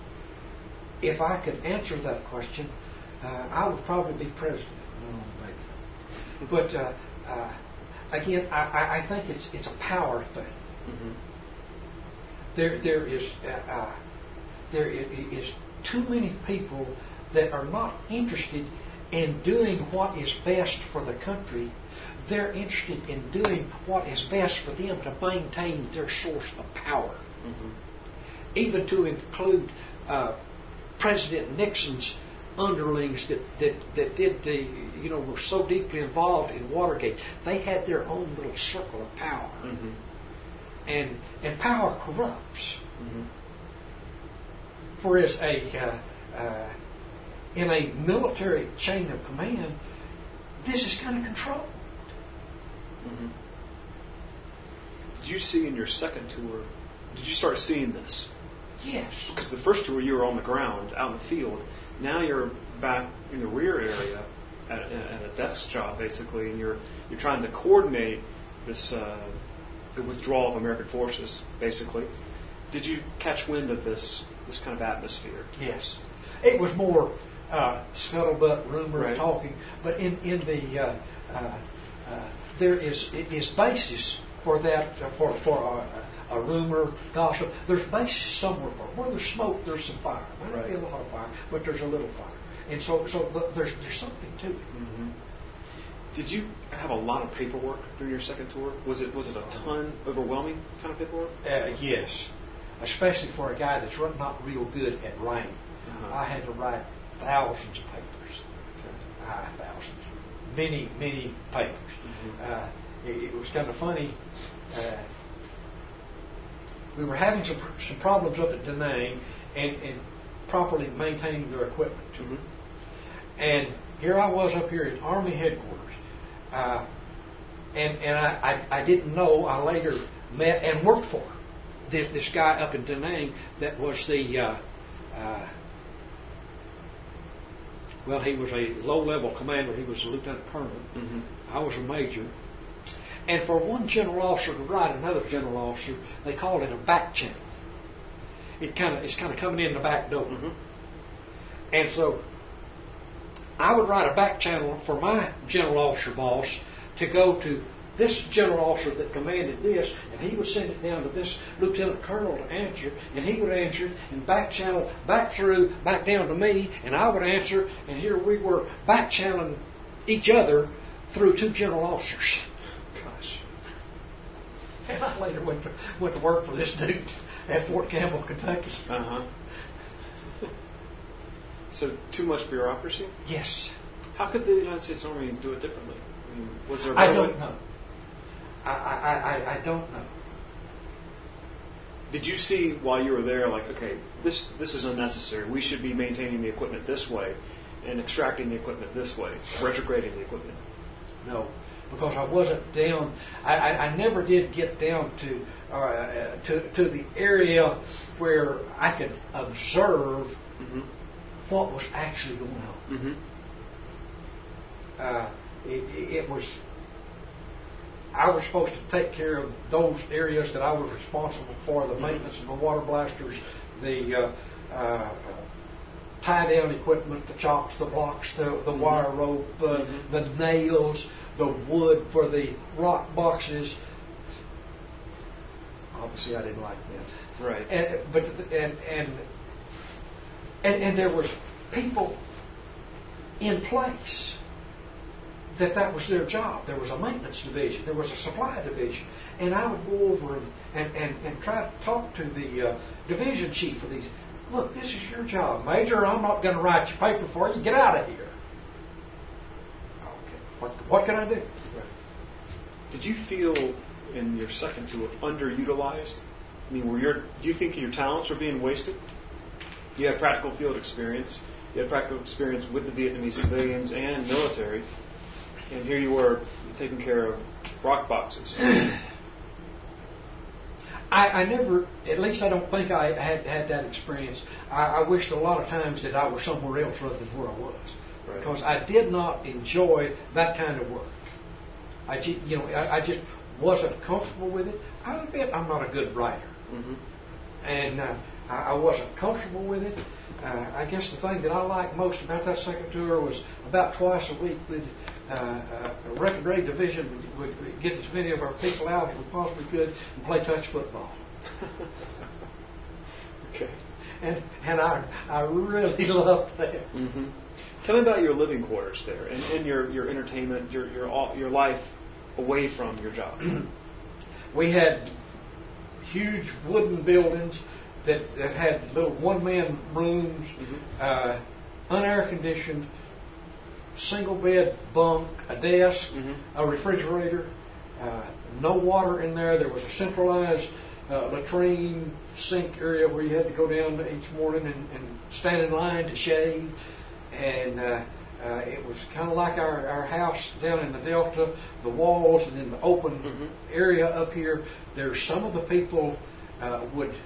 If I could answer that question, uh, I would probably be president. No, maybe not. But uh, uh, again, I, I think it's it's a power thing. Mm-hmm. There there is uh, uh, there is too many people that are not interested in doing what is best for the country. They're interested in doing what is best for them to maintain their source of power. Mm-hmm. Even to include uh, President Nixon's underlings that, that, that did the, you know, were so deeply involved in Watergate. They had their own little circle of power. Mm-hmm. And and power corrupts. Mm-hmm. Whereas a uh, uh, in a military chain of command, this is kind of controlled. Mm-hmm. Did you see in your second tour, did you start seeing this? Yes. Because the first tour you were on the ground, out in the field. Now you're back in the rear area at, at a desk job, basically, and you're you're trying to coordinate this uh, the withdrawal of American forces, basically. Did you catch wind of this this kind of atmosphere? Yes. It was more uh, scuttlebutt, rumors, right. talking, but in in the uh, uh, uh, there is is basis for that uh, for for a, a rumor, gossip. There's basis somewhere for it. Where there's smoke, there's some fire. There might right. be a lot of fire, but there's a little fire, and so so there's there's something to it. Mm-hmm. Did you have a lot of paperwork during your second tour? Was it was it a ton, overwhelming kind of paperwork? Uh, yes, especially for a guy that's not real good at writing. Uh-huh. I had to write thousands of papers. Okay. Ah, thousands. Many, many papers. Mm-hmm. Uh, it, it was kind of funny. Uh, we were having some some problems up at Da Nang and, and properly maintaining their equipment. Mm-hmm. And here I was up here at Army headquarters. Uh, and and I, I, I didn't know, I later met and worked for this, this guy up in Da Nang that was the... Uh, uh, Well, he was a low-level commander. He was a lieutenant colonel. Mm-hmm. I was a major. And for one general officer to write another general officer, they called it a back channel. It kind of it's kind of coming in the back door. Mm-hmm. And so I would write a back channel for my general officer boss to go to this general officer that commanded this, and he would send it down to this lieutenant colonel to answer, and he would answer, and back channel back through, back down to me, and I would answer, and here we were back channeling each other through two general officers. Gosh. And I later went to, went to work for this dude at Fort Campbell, Kentucky. Uh-huh. So, too much bureaucracy? Yes. How could the United States Army do it differently? I mean, was there a I better don't way? know. I, I, I, I don't know. Did you see while you were there, like, okay, this this is unnecessary. We should be maintaining the equipment this way and extracting the equipment this way, retrograding the equipment? No, because I wasn't down. I, I, I never did get down to uh, to to the area where I could observe Mm-hmm. what was actually going on. Mm-hmm. Uh, it, it was. I was supposed to take care of those areas that I was responsible for: the maintenance of the water blasters, the uh, uh, tie down equipment, the chocks, the blocks, the, the Mm-hmm. wire rope, uh, Mm-hmm. the nails, the wood for the rock boxes. Obviously, I didn't like that. Right. And but and and and, and there was people in place that that was their job. There was a maintenance division. There was a supply division. And I would go over and, and, and, and try to talk to the uh, division chief of these. Look, this is your job. Major, I'm not going to write your paper for you. Get out of here. Okay. What, what can I do? Did you feel in your second tour underutilized? I mean, were your do you think your talents were being wasted? You had practical field experience. You had practical experience with the Vietnamese civilians and military. And here you were taking care of rock boxes. I, I never, at least I don't think I had had that experience. I, I wished a lot of times that I was somewhere else rather than where I was. Right. Because I did not enjoy that kind of work. I, ju- you know, I, I just wasn't comfortable with it. I admit I'm not a good writer. Mm-hmm. And uh, I, I wasn't comfortable with it. Uh, I guess the thing that I liked most about that second tour was about twice a week we'd, uh, uh, a record grade division would, would get as many of our people out as we possibly could and play touch football. Okay. And and I I really loved that. Mm-hmm. Tell me about your living quarters there and, and your, your entertainment, your your all, your life away from your job. We had huge wooden buildings that, that had little one-man rooms, Mm-hmm. uh, unair conditioned, single bed bunk, a desk, Mm-hmm. a refrigerator, uh, no water in there. There was a centralized uh, latrine sink area where you had to go down each morning and, and stand in line to shave. And uh, uh, it was kind of like our, our house down in the Delta, the walls and then the open Mm-hmm. area up here. There's some of the people uh, would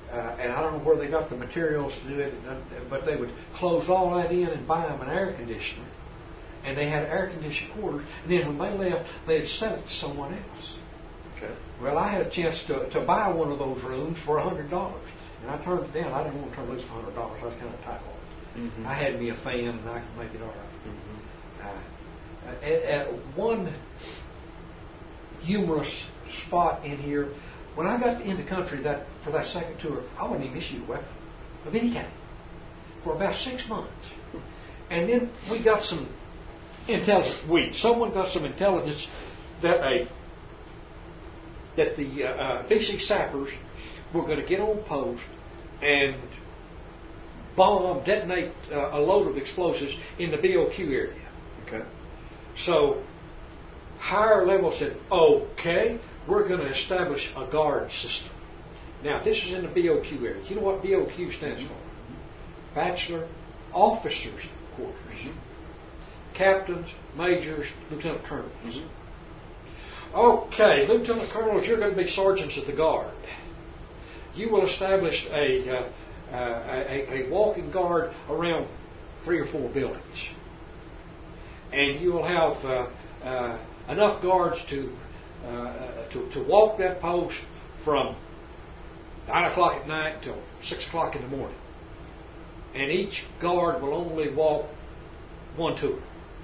uh, and I don't know where they got the materials to do it, but they would close all that in and buy them an air conditioner. And they had air-conditioned quarters, and then when they left, they'd sell it to someone else. Okay. Well, I had a chance to, to buy one of those rooms for one hundred dollars, and I turned it down. I didn't want to turn loose for one hundred dollars. I was kind of tight on it. Mm-hmm. I had me a fan, and I could make it all right. Mm-hmm. uh, at, at one humorous spot in here, when I got into country that for that second tour, I wasn't even issued a weapon of any kind for about six months. And then we got some intelligence. We, someone got some intelligence that a that the uh, uh, V C sappers were going to get on post and bomb, detonate uh, a load of explosives in the B O Q area. Okay. So higher level said, okay, we're going to establish a guard system. Now, this is in the B O Q area. You know what B O Q stands for? Bachelor Officers Quarters. Mm-hmm. Captains, majors, lieutenant colonels. Mm-hmm. Okay, lieutenant colonels, you're going to be sergeants of the guard. You will establish a, uh, uh, a, a walking guard around three or four buildings. And you will have uh, uh, enough guards to, uh, to to walk that post from nine o'clock at night till six o'clock in the morning. And each guard will only walk one tour.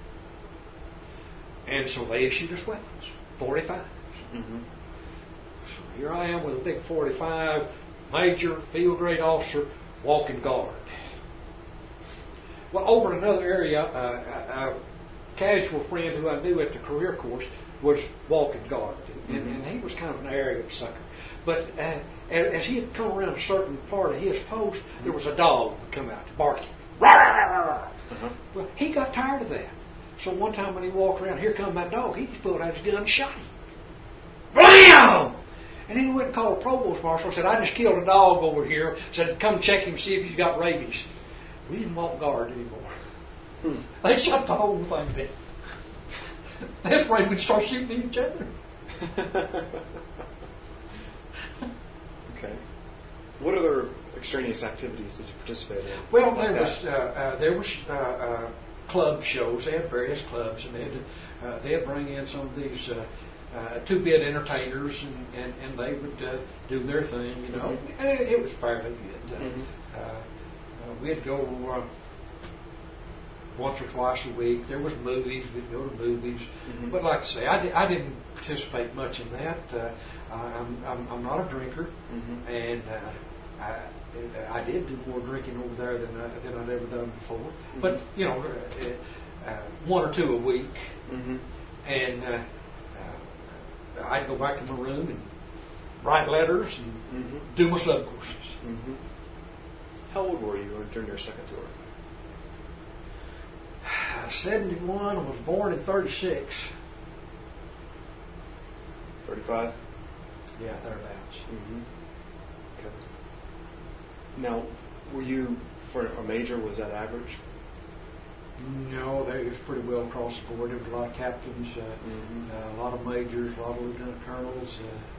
And so they issued us weapons, forty-fives. Mm-hmm. So here I am with a big forty-five, major, field grade officer, walking guard. Well, over in another area, uh, a casual friend who I knew at the career course was walking guard. And, mm-hmm. and he was kind of an arrogant sucker. But uh, as he had come around a certain part of his post, there was a dog that come out barking. Uh-huh. Well, he got tired of that. So one time when he walked around, here come my dog. He just pulled out his gun and shot him. Blam! And then he went and called a provost marshal and said, I just killed a dog over here. Said, come check him, see if he's got rabies. We didn't walk guard anymore. Hmm. They shut the whole thing down. They're afraid we'd start shooting each other. Okay. What other extraneous activities did you participate in? Well, there was uh, uh, there was uh, uh, club shows. They had various clubs, and they had uh, they'd bring in some of these uh, uh, two-bit entertainers, and, and, and they would uh, do their thing, you know. Mm-hmm. And it, it was fairly good. Uh, mm-hmm. uh, uh, we'd go uh, once or twice a week. There was movies. We'd go to movies. Mm-hmm. But like I say, I, di- I didn't participate much in that. Uh, I'm, I'm I'm not a drinker, mm-hmm. and uh, I I did do more drinking over there than I, than I'd ever done before. Mm-hmm. But you know, uh, uh, one or two a week, mm-hmm. and uh, uh, I'd go back to my room and write letters and mm-hmm. do my sub courses. Mm-hmm. How old were you during your second tour? seventy-one. I was born in thirty-six. thirty-five? Yeah, thereabouts. Mm-hmm. Okay. Now, were you, for a major, was that average? No, it was pretty well across the board. There was a lot of captains, uh, mm-hmm. uh, a lot of majors, a lot of lieutenant colonels.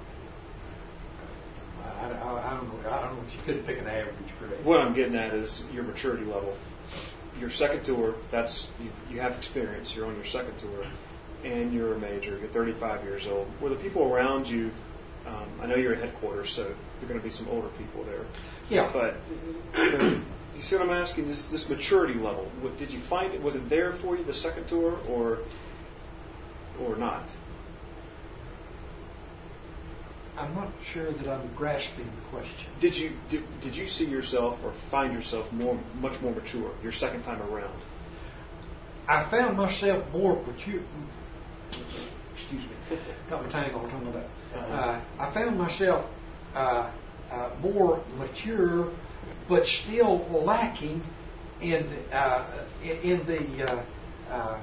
Uh, I, I, I don't know. I don't know if you couldn't pick an average grade. What I'm getting at is your maturity level. Your second tour, that's you, you have experience. You're on your second tour, and you're a major. You're thirty-five years old. Were the people around you? Um, I know you're at headquarters, so there are going to be some older people there. Yeah. But you, know, you see what I'm asking? This this maturity level. What, did you find it? Was it there for you the second tour, or or not? I'm not sure that I'm grasping the question. Did you did, did you see yourself or find yourself more much more mature your second time around? I found myself more mature. Excuse me, got my tongue all tongue about. Uh-huh. Uh, I found myself uh, uh, more mature, but still lacking in uh, in the uh, uh,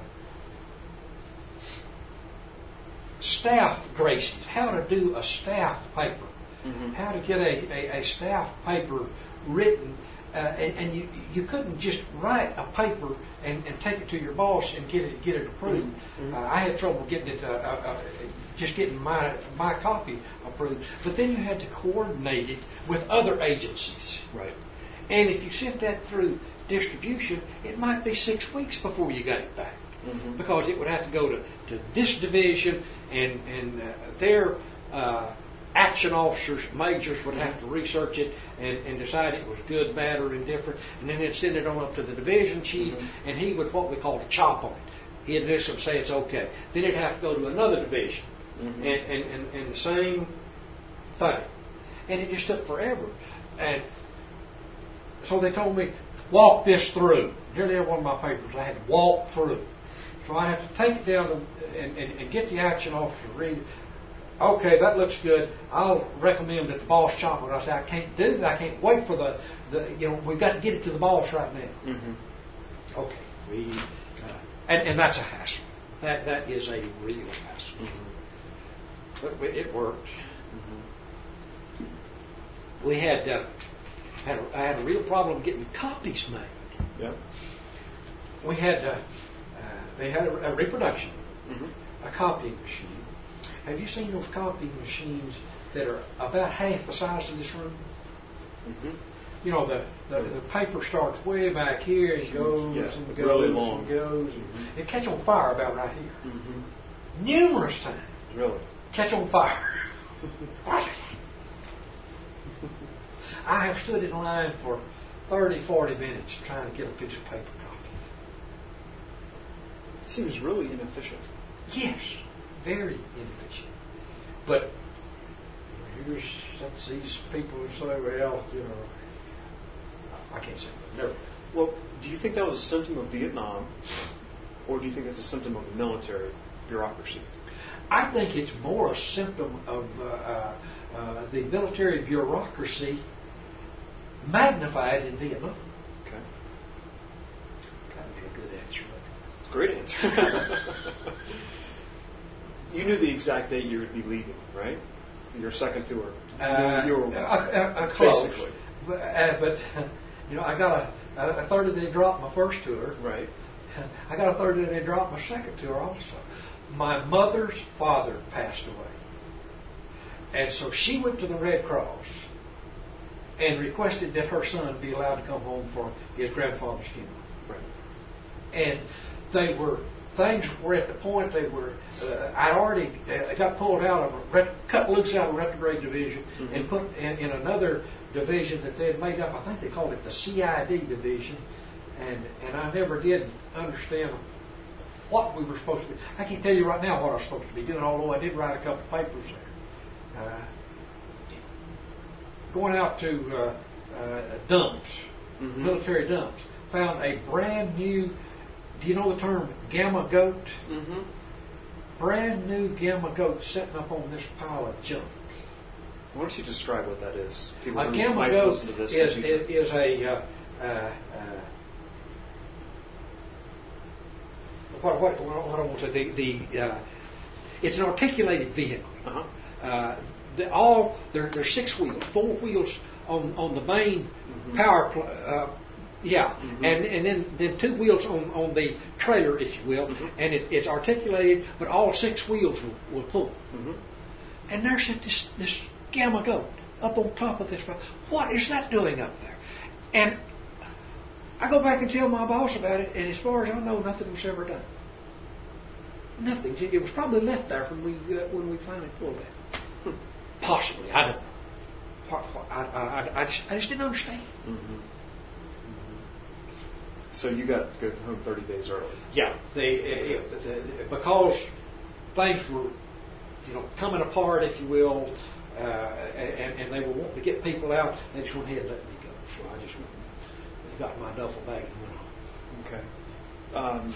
staff graces, how to do a staff paper, mm-hmm. how to get a, a, a staff paper written uh, and, and you you couldn't just write a paper and, and take it to your boss and get it get it approved. Mm-hmm. Uh, I had trouble getting it, uh, uh, just getting my my copy approved. But then you had to coordinate it with other agencies. Right. And if you sent that through distribution, it might be six weeks before you got it back. Mm-hmm. Because it would have to go to, to this division, and, and uh, their uh, action officers, majors, would have to research it and, and decide it was good, bad, or indifferent, and then they'd send it on up to the division chief, mm-hmm. and he would what we call chop on it. He'd just say it's okay. Then it'd have to go to another division, mm-hmm. and, and, and, and the same thing. And it just took forever. And so they told me, walk this through. Nearly every one of my papers I had to walk through. So I have to take it down to, and, and, and get the action officer to read it. Okay, that looks good. I'll recommend that the boss chop it. I say, I can't do that. I can't wait for the, the you know, we've got to get it to the boss right now. Mm-hmm. Okay. We, uh, and, and that's a hassle. That That is a real hassle. Mm-hmm. But it worked. Mm-hmm. We had, uh, had a, I had a real problem getting copies made. Yep. We had... Uh, They had a, a reproduction, mm-hmm. a copying machine. Have you seen those copying machines that are about half the size of this room? Mm-hmm. You know, the, the the paper starts way back here and goes yeah, and goes really long. and goes. Mm-hmm. And it catch on fire about right here. Mm-hmm. Numerous times. Really? Catch on fire. I have stood in line for thirty, forty minutes trying to get a piece of paper. It seems really inefficient. Yes, very inefficient. But here's that's these people who say, well, you know, I can't say that. Never. Well, do you think that was a symptom of Vietnam, or do you think it's a symptom of the military bureaucracy? I think it's more a symptom of uh, uh, uh, the military bureaucracy magnified in Vietnam. Okay. That would be a good answer. Great answer. You knew the exact date you would be leaving, right? Your second tour. Uh, you were a, a, a close. Basically. But, uh, but you know, I got a, a thirty-day drop my first tour. Right. I got a thirty-day drop my second tour also. My mother's father passed away, and so she went to the Red Cross and requested that her son be allowed to come home for his grandfather's funeral. Right. And they were things were at the point they were. Uh, I'd already uh, got pulled out of a ret- cut loose out of a retrograde division mm-hmm. and put in, in another division that they had made up. I think they called it the C I D division, and and I never did understand what we were supposed to be. I can tell you right now what I was supposed to be doing, although I did write a couple of papers there. Uh, going out to uh, uh, dumps, mm-hmm. military dumps, found a brand new. Do you know the term gamma goat? Mm-hmm. Brand new gamma goat sitting up on this pile of junk. Why don't you describe what that is? People a gamma goat is, is, is a uh, uh, uh, what, what, what I want to say. The, the uh, it's an articulated vehicle. Uh-huh. Uh, the, all there there's six wheels, four wheels on on the main mm-hmm. power. Pl- uh, Yeah, mm-hmm. and and then, then two wheels on, on the trailer, if you will, mm-hmm. and it's, it's articulated, but all six wheels will, will pull. Mm-hmm. And there's this this gamma goat up on top of this. What is that doing up there? And I go back and tell my boss about it, and as far as I know, nothing was ever done. Nothing. It was probably left there when we uh, when we finally pulled it. Hmm. Possibly, I don't know. I, I, I, I, just, I just didn't understand. Mm-hmm. So you got to go home thirty days early. Yeah, they it, it, because things were, you know, coming apart, if you will, uh, and, and they were wanting to get people out. They just went ahead and let me go. So I just went and got my duffel bag and went home. Okay. Um,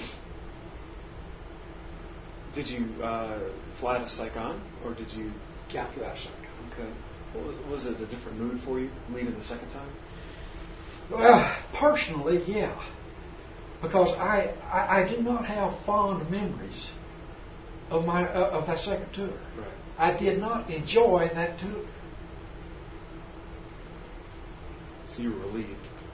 did you uh, fly to Saigon, or did you? Yeah, I flew out to Saigon. Okay. Well, was it a different mood for you leaving the second time? Well, personally, yeah. Because I, I, I do not have fond memories of my uh, of that second tour. Right. I did not enjoy that tour. So you were relieved.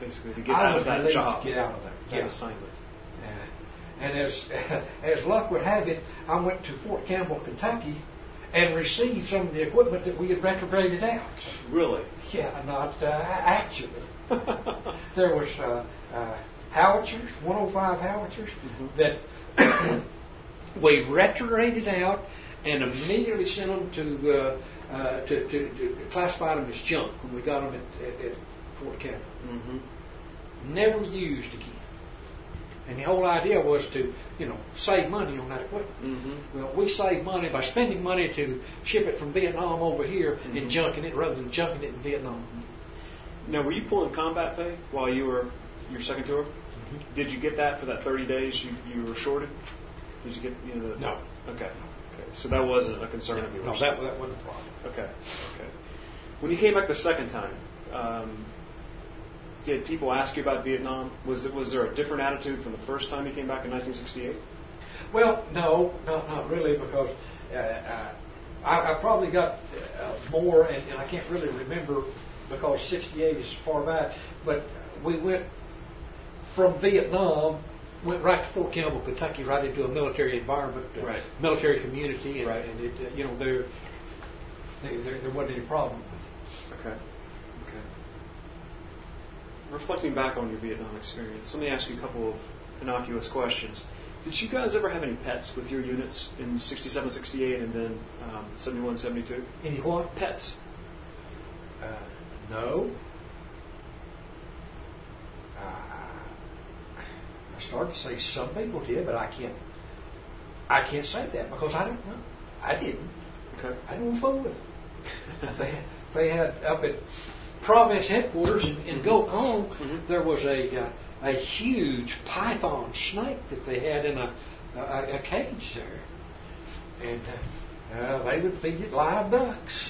basically, to get I out was of that relieved job. to get out of there. That Yeah. assignment. Uh, and as as luck would have it, I went to Fort Campbell, Kentucky, and received some of the equipment that we had retrograded out. Really? Yeah, not uh, actually. There was uh, uh, howitzers, one oh five howitzers, mm-hmm. that we retrograded out and immediately sent them to, uh, uh, to, to, to classify them as junk when we got them at, at, at Fort Campbell. Mm-hmm. Never used again. And the whole idea was to, you know, save money on that equipment. Mm-hmm. Well, we saved money by spending money to ship it from Vietnam over here mm-hmm. and junking it rather than junking it in Vietnam. Now, were you pulling combat pay while you were your second tour? Mm-hmm. Did you get that for that thirty days you, you were shorted? Did you get you know? The, no. Okay. Okay. So that wasn't a concern no, of yours. No, that that wasn't a problem. Okay. Okay. When you came back the second time, um, did people ask you about Vietnam? Was it was there a different attitude from the first time you came back in nineteen sixty-eight? Well, no, not not really, because uh, uh, I, I probably got uh, more, and, and I can't really remember because sixty-eight is far back. But we went from Vietnam, went right to Fort Campbell, Kentucky, right into a military environment, uh, right. military community, and, right. and it, uh, you know, there, there there wasn't any problem with it. Okay. Okay. Reflecting back on your Vietnam experience, let me ask you a couple of innocuous questions. Did you guys ever have any pets with your units in sixty-seven, sixty-eight, and then um, seventy-one, seventy-two? Any what? Pets. Uh, no. Uh, I started to say some people did, but I can't. I can't say that because I don't know. I didn't. Okay. I didn't fool with them. they, they had up at Province headquarters in, in Gokong, mm-hmm. there was a uh, a huge python snake that they had in a a, a cage there, and uh, uh, they would feed it live ducks.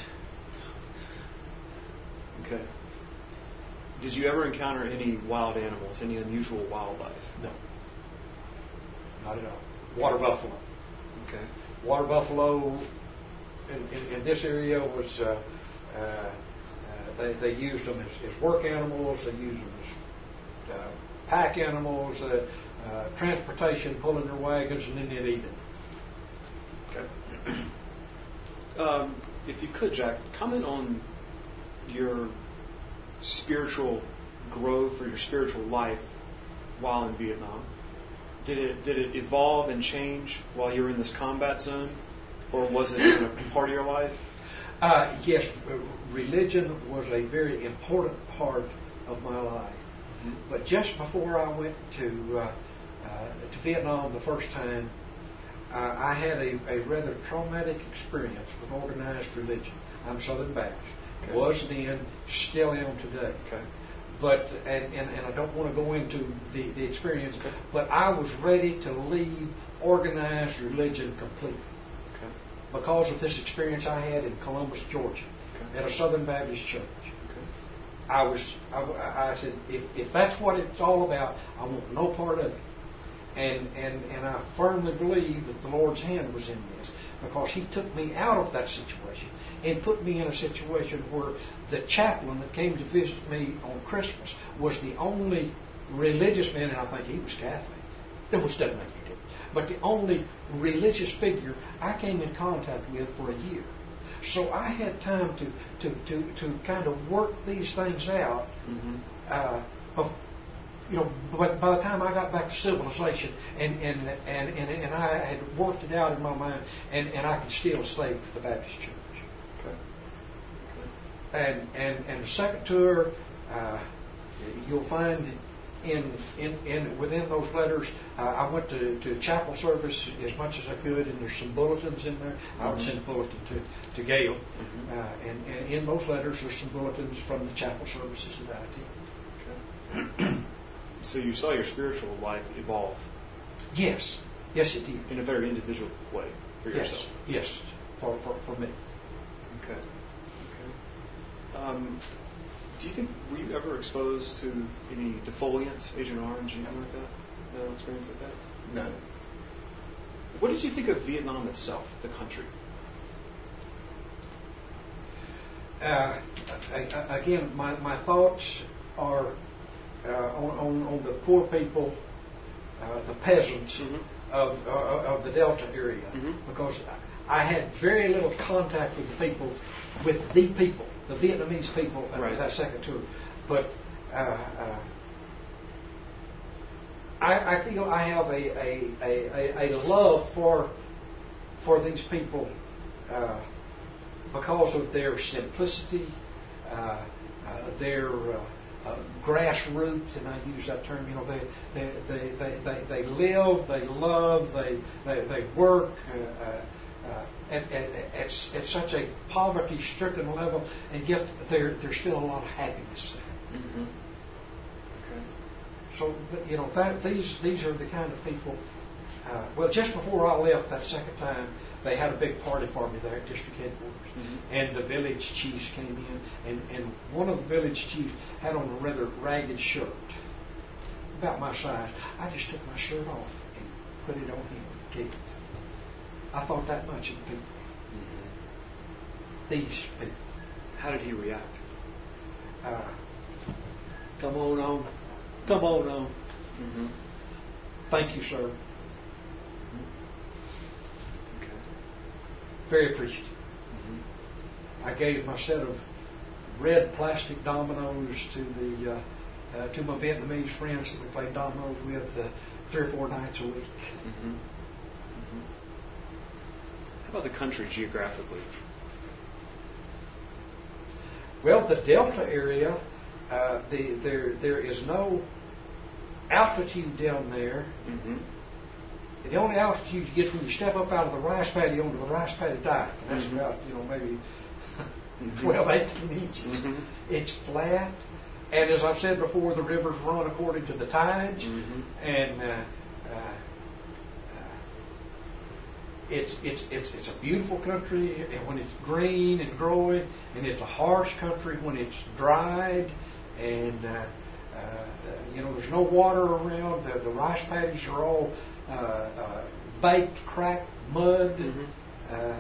Okay. Did you ever encounter any wild animals, any unusual wildlife? No. Not at all. Water buffalo. Okay. Water buffalo in, in, in this area was, uh, uh, uh, they, they used them as, as work animals, they used them as uh, pack animals, uh, uh, transportation, pulling their wagons, and then they'd eat them. Okay. um, if you could, Jack, comment on your spiritual growth or your spiritual life while in Vietnam. Did it did it evolve and change while you were in this combat zone, or was it even a part of your life? Uh, yes, religion was a very important part of my life. Mm-hmm. But just before I went to uh, uh, to Vietnam the first time, uh, I had a, a rather traumatic experience with organized religion. I'm Southern Baptist. Okay. Was then, still am today. Okay. But and, and, and I don't want to go into the, the experience, okay. but I was ready to leave organized religion completely. Okay. Because of this experience I had in Columbus, Georgia, okay. at a Southern Baptist church. Okay. I was I, I said, if, if that's what it's all about, I want no part of it. And, and and I firmly believe that the Lord's hand was in this, because He took me out of that situation and put me in a situation where the chaplain that came to visit me on Christmas was the only religious man, and I think he was Catholic. It was doesn't make any difference, but the only religious figure I came in contact with for a year. So I had time to to to, to kind of work these things out. Mm-hmm. Uh, of, You know, but by the time I got back to civilization, and and, and, and, and I had worked it out in my mind, and, and I could still stay with the Baptist Church. Okay. Okay. And and and the second tour, uh, you'll find in in, in within those letters, uh, I went to, to chapel service as much as I could, and there's some bulletins in there. Mm-hmm. I would send a bulletin to to Gail, mm-hmm. uh, and and in those letters there's some bulletins from the chapel services that I attended. Okay. So you saw your spiritual life evolve. Yes. Yes, it did. In a very individual way for yes. yourself. Yes. For, for, for me. Okay. Okay. Um, do you think, were you ever exposed to any defoliants, Agent Orange, anything like that? No experience like that? No. What did you think of Vietnam itself, the country? Uh, I, I, again, my, my thoughts are uh, on, on on the poor people, uh, the peasants mm-hmm. of uh, of the Delta area, mm-hmm. because I had very little contact with the people, with the people, the Vietnamese people at right. that second tour. But uh, uh, I, I feel I have a a, a, a love for for these people uh, because of their simplicity, uh, uh, their uh, uh, grassroots, and I use that term. You know, they they they they, they, they live, they love, they they, they work. Uh, uh, Uh, at, at, at, at such a poverty-stricken level, and yet there there's still a lot of happiness there. Mm-hmm. Okay. So you know that these these are the kind of people. Uh, well, just before I left that second time, they had a big party for me there at district headquarters, mm-hmm. and the village chiefs came in, and, and one of the village chiefs had on a rather ragged shirt, about my size. I just took my shirt off and put it on him and gave it. I thought that much of the people. Mm-hmm. These people. How did he react? Uh, come on on. Come on on. Mm-hmm. Thank you, sir. Mm-hmm. Okay. Very appreciative. Mm-hmm. I gave my set of red plastic dominoes to the uh, uh, to my Vietnamese friends that we played dominoes with uh, three or four nights a week. Mm-hmm. How about the country geographically? Well, the Delta area, uh, the, there there is no altitude down there. Mm-hmm. The only altitude you get when you step up out of the rice paddy onto the rice paddy dike, and that's mm-hmm. about you know maybe twelve, eighteen inches. Mm-hmm. It's flat, and as I've said before, the rivers run according to the tides, mm-hmm. and uh, uh, It's it's it's it's a beautiful country when it's green and growing, and it's a harsh country when it's dried, and uh, uh, you know there's no water around. The, the rice paddies are all uh, uh, baked, cracked mud. Mm-hmm. Uh,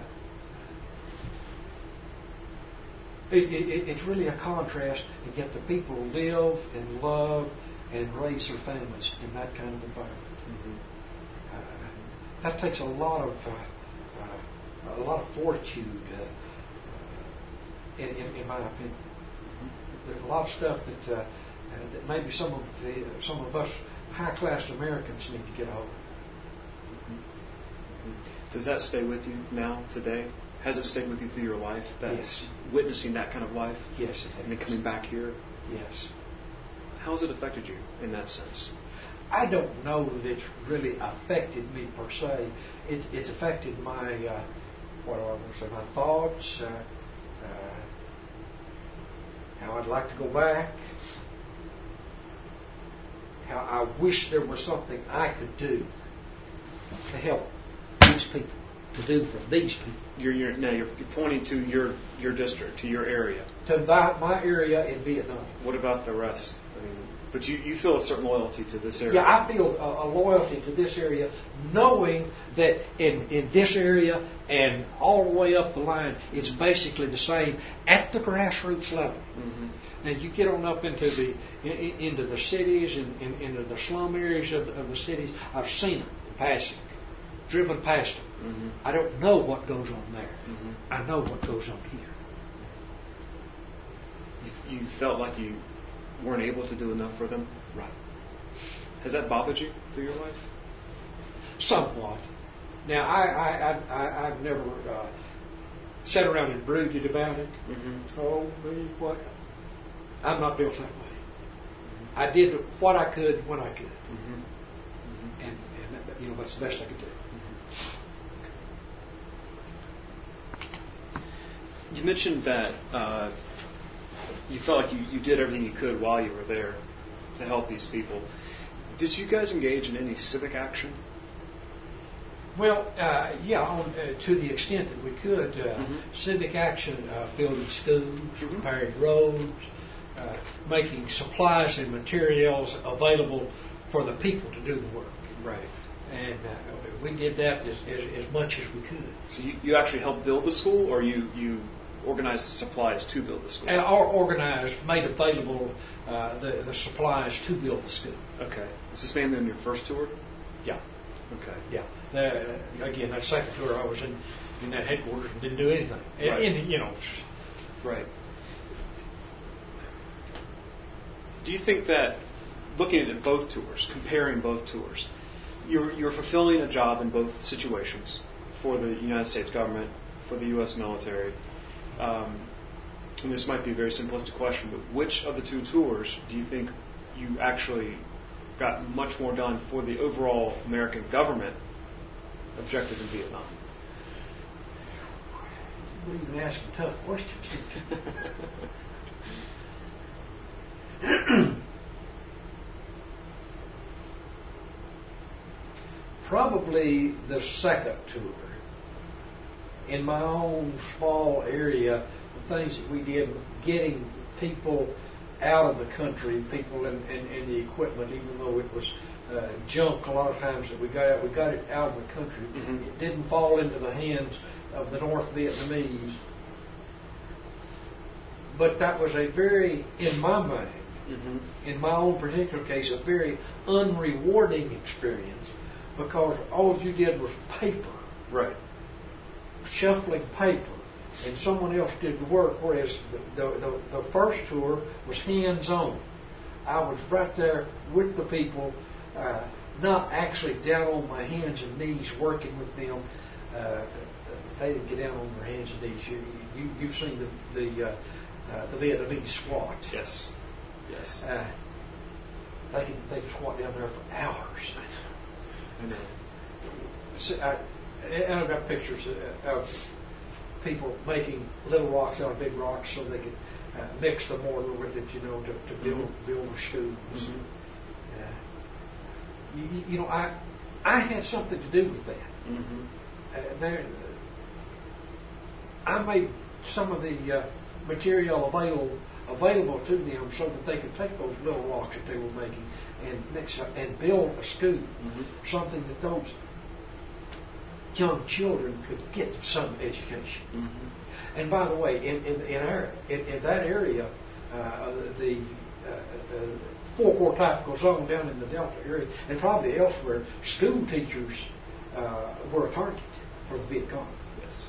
it, it, it's really a contrast, and yet the people live and love and raise their families in that kind of environment. Mm-hmm. That takes a lot of uh, uh, a lot of fortitude, uh, uh, in, in, in my opinion. Mm-hmm. There's a lot of stuff that uh, uh, that maybe some of the uh, some of us high-class Americans need to get a hold of. Mm-hmm. Mm-hmm. Does that stay with you now today? Has it stayed with you through your life? That yes. Witnessing that kind of life. Yes. It has. And then coming back here. Yes. How has it affected you in that sense? I don't know that it's really affected me per se. It, it's affected my, uh, what do I want to say, my thoughts, uh, uh, how I'd like to go back, how I wish there was something I could do to help these people, to do for these people. You're, you're, now you're, you're pointing to your, your district, to your area. To my, my area in Vietnam. What about the rest? I mean, But you, you feel a certain loyalty to this area. Yeah, I feel a, a loyalty to this area, knowing that in, in this area and all the way up the line, it's basically the same at the grassroots level. Mm-hmm. Now you get on up into the in, into the cities and in, into the slum areas of, of the cities. I've seen them passing, driven past them. Mm-hmm. I don't know what goes on there. Mm-hmm. I know what goes on here. You, you felt like you weren't able to do enough for them? Right. Has that bothered you through your life? Somewhat. Now, I, I, I, I, I've never uh, sat around and brooded about it. Mm-hmm. Oh, me, what? I'm not built that way. Mm-hmm. I did what I could when I could. Mm-hmm. Mm-hmm. And, and that, you know, that's the best I could do. Mm-hmm. You mentioned that uh, you felt like you, you did everything you could while you were there to help these people. Did you guys engage in any civic action? Well, uh, yeah, on, uh, to the extent that we could. Uh, mm-hmm. Civic action, uh, building schools, mm-hmm. repairing roads, uh, making supplies and materials available for the people to do the work. Right. And uh, we did that as, as, as much as we could. So you, you actually helped build the school, or you, you organized supplies to build the school. And or organized, made available uh, the, the supplies to build the school. Okay. Was this mainly on your first tour? Yeah. Okay. Yeah. The, again, that second tour, I was in, in that headquarters and didn't do anything. Right. And, and, you know. Right. Do you think that, looking at both tours, comparing both tours, you're, you're fulfilling a job in both situations for the United States government, for the U S military? Um, and this might be a very simplistic question, but which of the two tours do you think you actually got much more done for the overall American government objective in Vietnam? You're even asking tough questions. Probably the second tour. In my own small area, the things that we did, getting people out of the country, people and, and, and the equipment, even though it was uh, junk a lot of times that we got out, we got it out of the country. Mm-hmm. It didn't fall into the hands of the North Vietnamese. But that was a very, in my mind, mm-hmm. in my own particular case, a very unrewarding experience, because all you did was paper. Right. Shuffling paper, and someone else did the work, whereas the, the, the first tour was hands-on. I was right there with the people, uh, not actually down on my hands and knees working with them. Uh, they didn't get down on their hands and knees. You, you, you've seen the the, uh, uh, the Vietnamese squat. Yes. Yes. Uh, they can they can squat down there for hours. I know. So, I, And I've got pictures of people making little rocks out of big rocks so they could uh, mix the mortar with it, you know, to, to build mm-hmm. build their schools. Mm-hmm. Uh, you, you know, I I had something to do with that. Mm-hmm. Uh, there, I made some of the uh, material available available to them so that they could take those little rocks that they were making and mix up and build a school, mm-hmm. something that those young children could get some education. Mm-hmm. And by the way, in, in, in our in, in that area, uh, the uh, uh, Four Corps Tactical Zone down in the Delta area, and probably elsewhere, school teachers uh, were a target for the Viet Cong. Yes.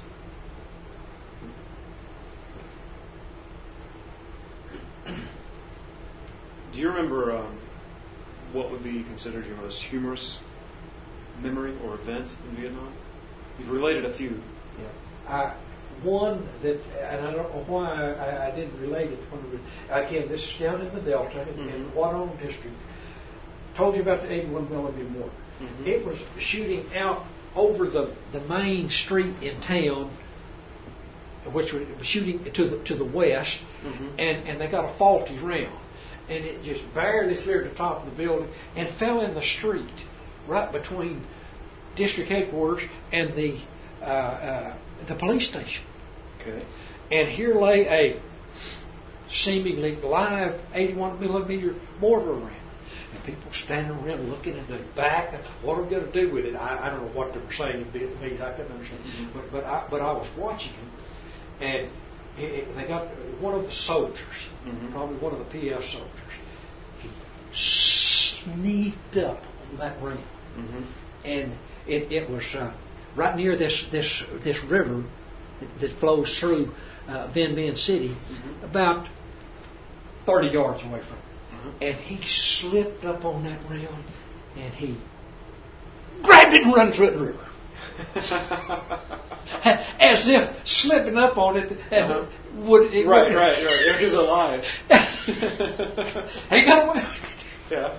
Do you remember um, what would be considered your most humorous memory or event in Vietnam? You've related a few. Yeah. I, one that, and I don't know why I, I didn't relate it. When we, again, this is down in the Delta, in, mm-hmm. in Huadong District. Told you about the eighty-one millimeter mortar. Mm-hmm. It was shooting out over the, the main street in town, which was shooting to the to the west, mm-hmm. and, and they got a faulty round. And it just barely cleared the top of the building and fell in the street right between district headquarters and the uh, uh, the police station. Okay. And here lay a seemingly live eighty-one millimeter mortar around. And people standing around looking in the back. What are we going to do with it? I, I don't know what they were saying in Vietnamese. I couldn't understand. Mm-hmm. But but I, but I was watching them, and it, it, they got one of the soldiers, mm-hmm. probably one of the P F soldiers. He sneaked up on that ramp, mm-hmm. and it, it was uh, right near this this this river that, that flows through uh, Vinh Minh City, mm-hmm. about thirty yards away from it. Mm-hmm. And he slipped up on that rail, and he grabbed it and run through the river. As if slipping up on it and uh-huh. would it right, would, right, right. It was alive. He got away with it. Yeah.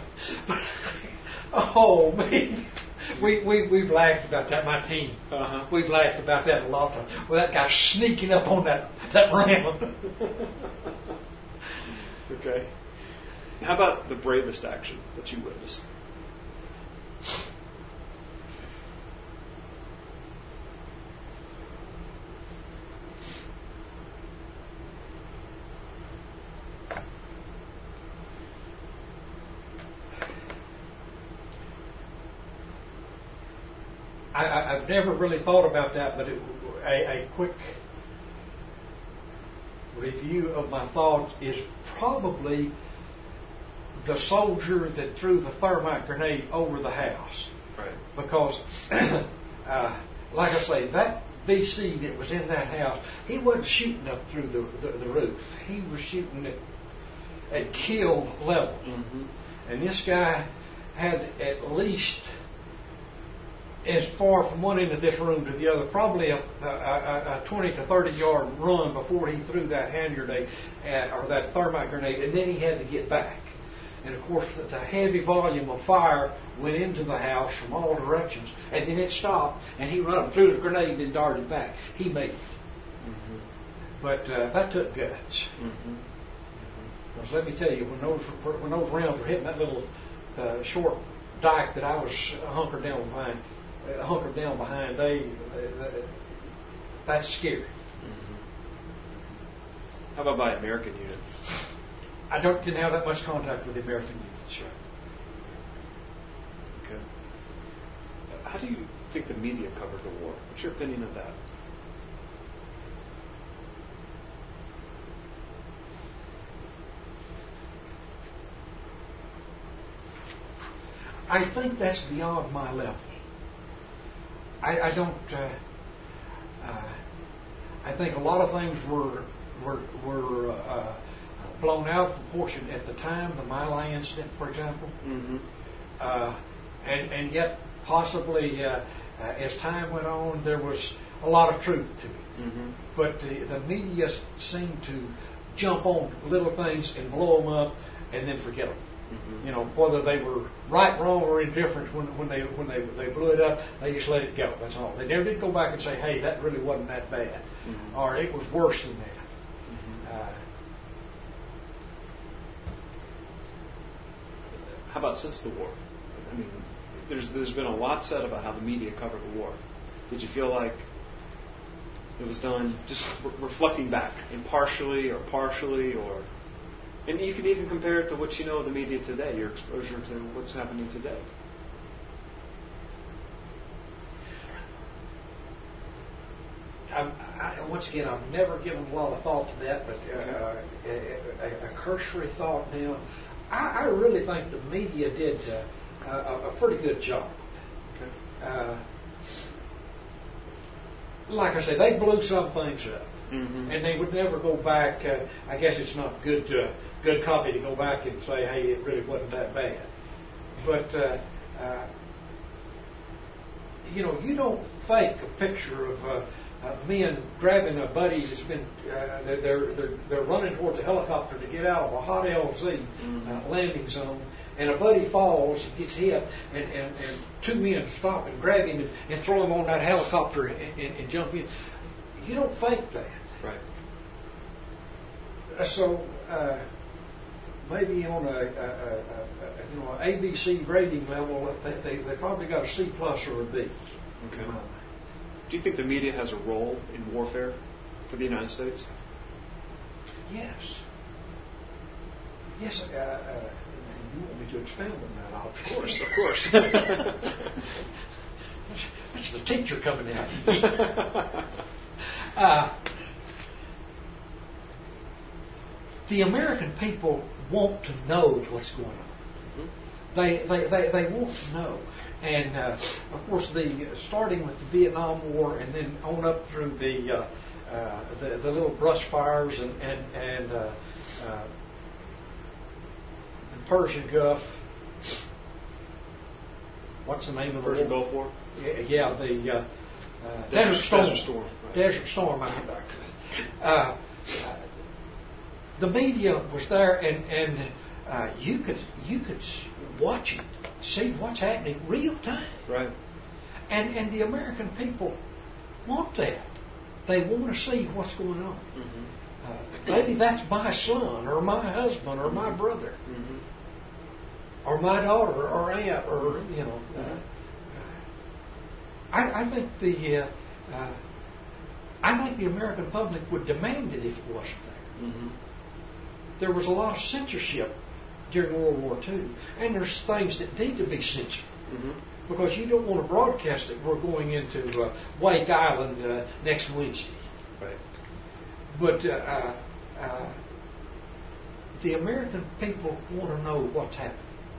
Oh man, we we we've laughed about that. My team, uh-huh. we've laughed about that a lot of times. Well, that guy sneaking up on that that ram. Okay. How about the bravest action that you witnessed? I, I've never really thought about that, but it, a, a quick review of my thoughts is probably the soldier that threw the thermite grenade over the house. Right. Because, uh, like I say, that V C that was in that house, he wasn't shooting up through the, the, the roof. He was shooting at, at kill level. Mm-hmm. And this guy had at least as far from one end of this room to the other, probably a, a, a, a twenty to thirty yard run before he threw that hand grenade at, or that thermite grenade, and then he had to get back. And of course, the heavy volume of fire went into the house from all directions, and then it stopped, and he run threw the grenade and darted back. He made it. Mm-hmm. But uh, that took guts. Mm-hmm. Because let me tell you, when those when those rounds were hitting that little uh, short dike that I was hunkered down behind, uh, hunkered down behind, they uh, that's scary. Mm-hmm. How about by American units? I don't didn't have that much contact with the American units. Right. Okay. How do you think the media covered the war? What's your opinion of that? I think that's beyond my level. I, I don't. Uh, uh, I think a lot of things were were were uh, blown out of proportion at the time. The My Lai incident, for example, Mm-hmm. uh, and and yet possibly uh, uh, as time went on, there was a lot of truth to it. Mm-hmm. But the, the media seemed to jump on little things and blow them up, and then forget them. Mm-hmm. You know, whether they were right, wrong, or indifferent when, when they when they they blew it up, they just let it go. That's all. They never did go back and say, "Hey, that really wasn't that bad," Mm-hmm. or "It was worse than that." Mm-hmm. Uh, How about since the war? I mean, there's there's been a lot said about how the media covered the war. Did you feel like it was done just re- reflecting back, impartially or partially, or? And you can even compare it to what you know of the media today, your exposure to what's happening today. I, I, once again, I've never given a lot of thought to that, but uh, Okay. a, a, a cursory thought now. I, I really think the media did uh, a, a pretty good job. Okay. Uh, like I say, they blew some things up. Mm-hmm. And they would never go back. Uh, I guess it's not good uh, good copy to go back and say, "Hey, it really wasn't that bad." But uh, uh, you know, you don't fake a picture of uh, uh, men grabbing a buddy that's been uh, they're, they're they're running toward the helicopter to get out of a hot L Z Mm-hmm. uh, landing zone, and a buddy falls and gets hit, and, and, and two men stop and grab him and, and throw him on that helicopter and, and, and jump in. You don't fake that. Right. Uh, So uh, maybe on a, a, a, a you know A B C grading level, they, they they probably got a C plus or a B. Okay. Do you think the media has a role in warfare for the United States? Yes. Yes. Uh, uh, you want me to expound on that? Of course, of course. That's the teacher coming out. uh, The American people want to know what's going on. Mm-hmm. They, they, they, they want to know. And, uh, of course, the starting with the Vietnam War and then on up through the uh, uh, the, the little brush fires and, and, and uh, uh, the Persian Gulf. What's the name of the Persian war? Gulf War? Yeah, yeah the uh, uh, Desert, Desert Storm. Desert Storm. Right. Desert Storm, I come back to it. Uh, uh, the media was there, and and uh, you could you could watch it, see what's happening real time. Right. And and the American people want that. They want to see what's going on. Mm-hmm. Uh, maybe that's my son, or my husband, or my brother, Mm-hmm. or my daughter, or aunt, or you know. Uh, I, I think the uh, uh, I think the American public would demand it if it wasn't there. Mm-hmm. There was a lot of censorship during World War Two, and there's things that need to be censored Mm-hmm. because you don't want to broadcast that we're going into uh, Wake Island uh, next Wednesday. Right. But uh, uh, uh, the American people want to know what's happening.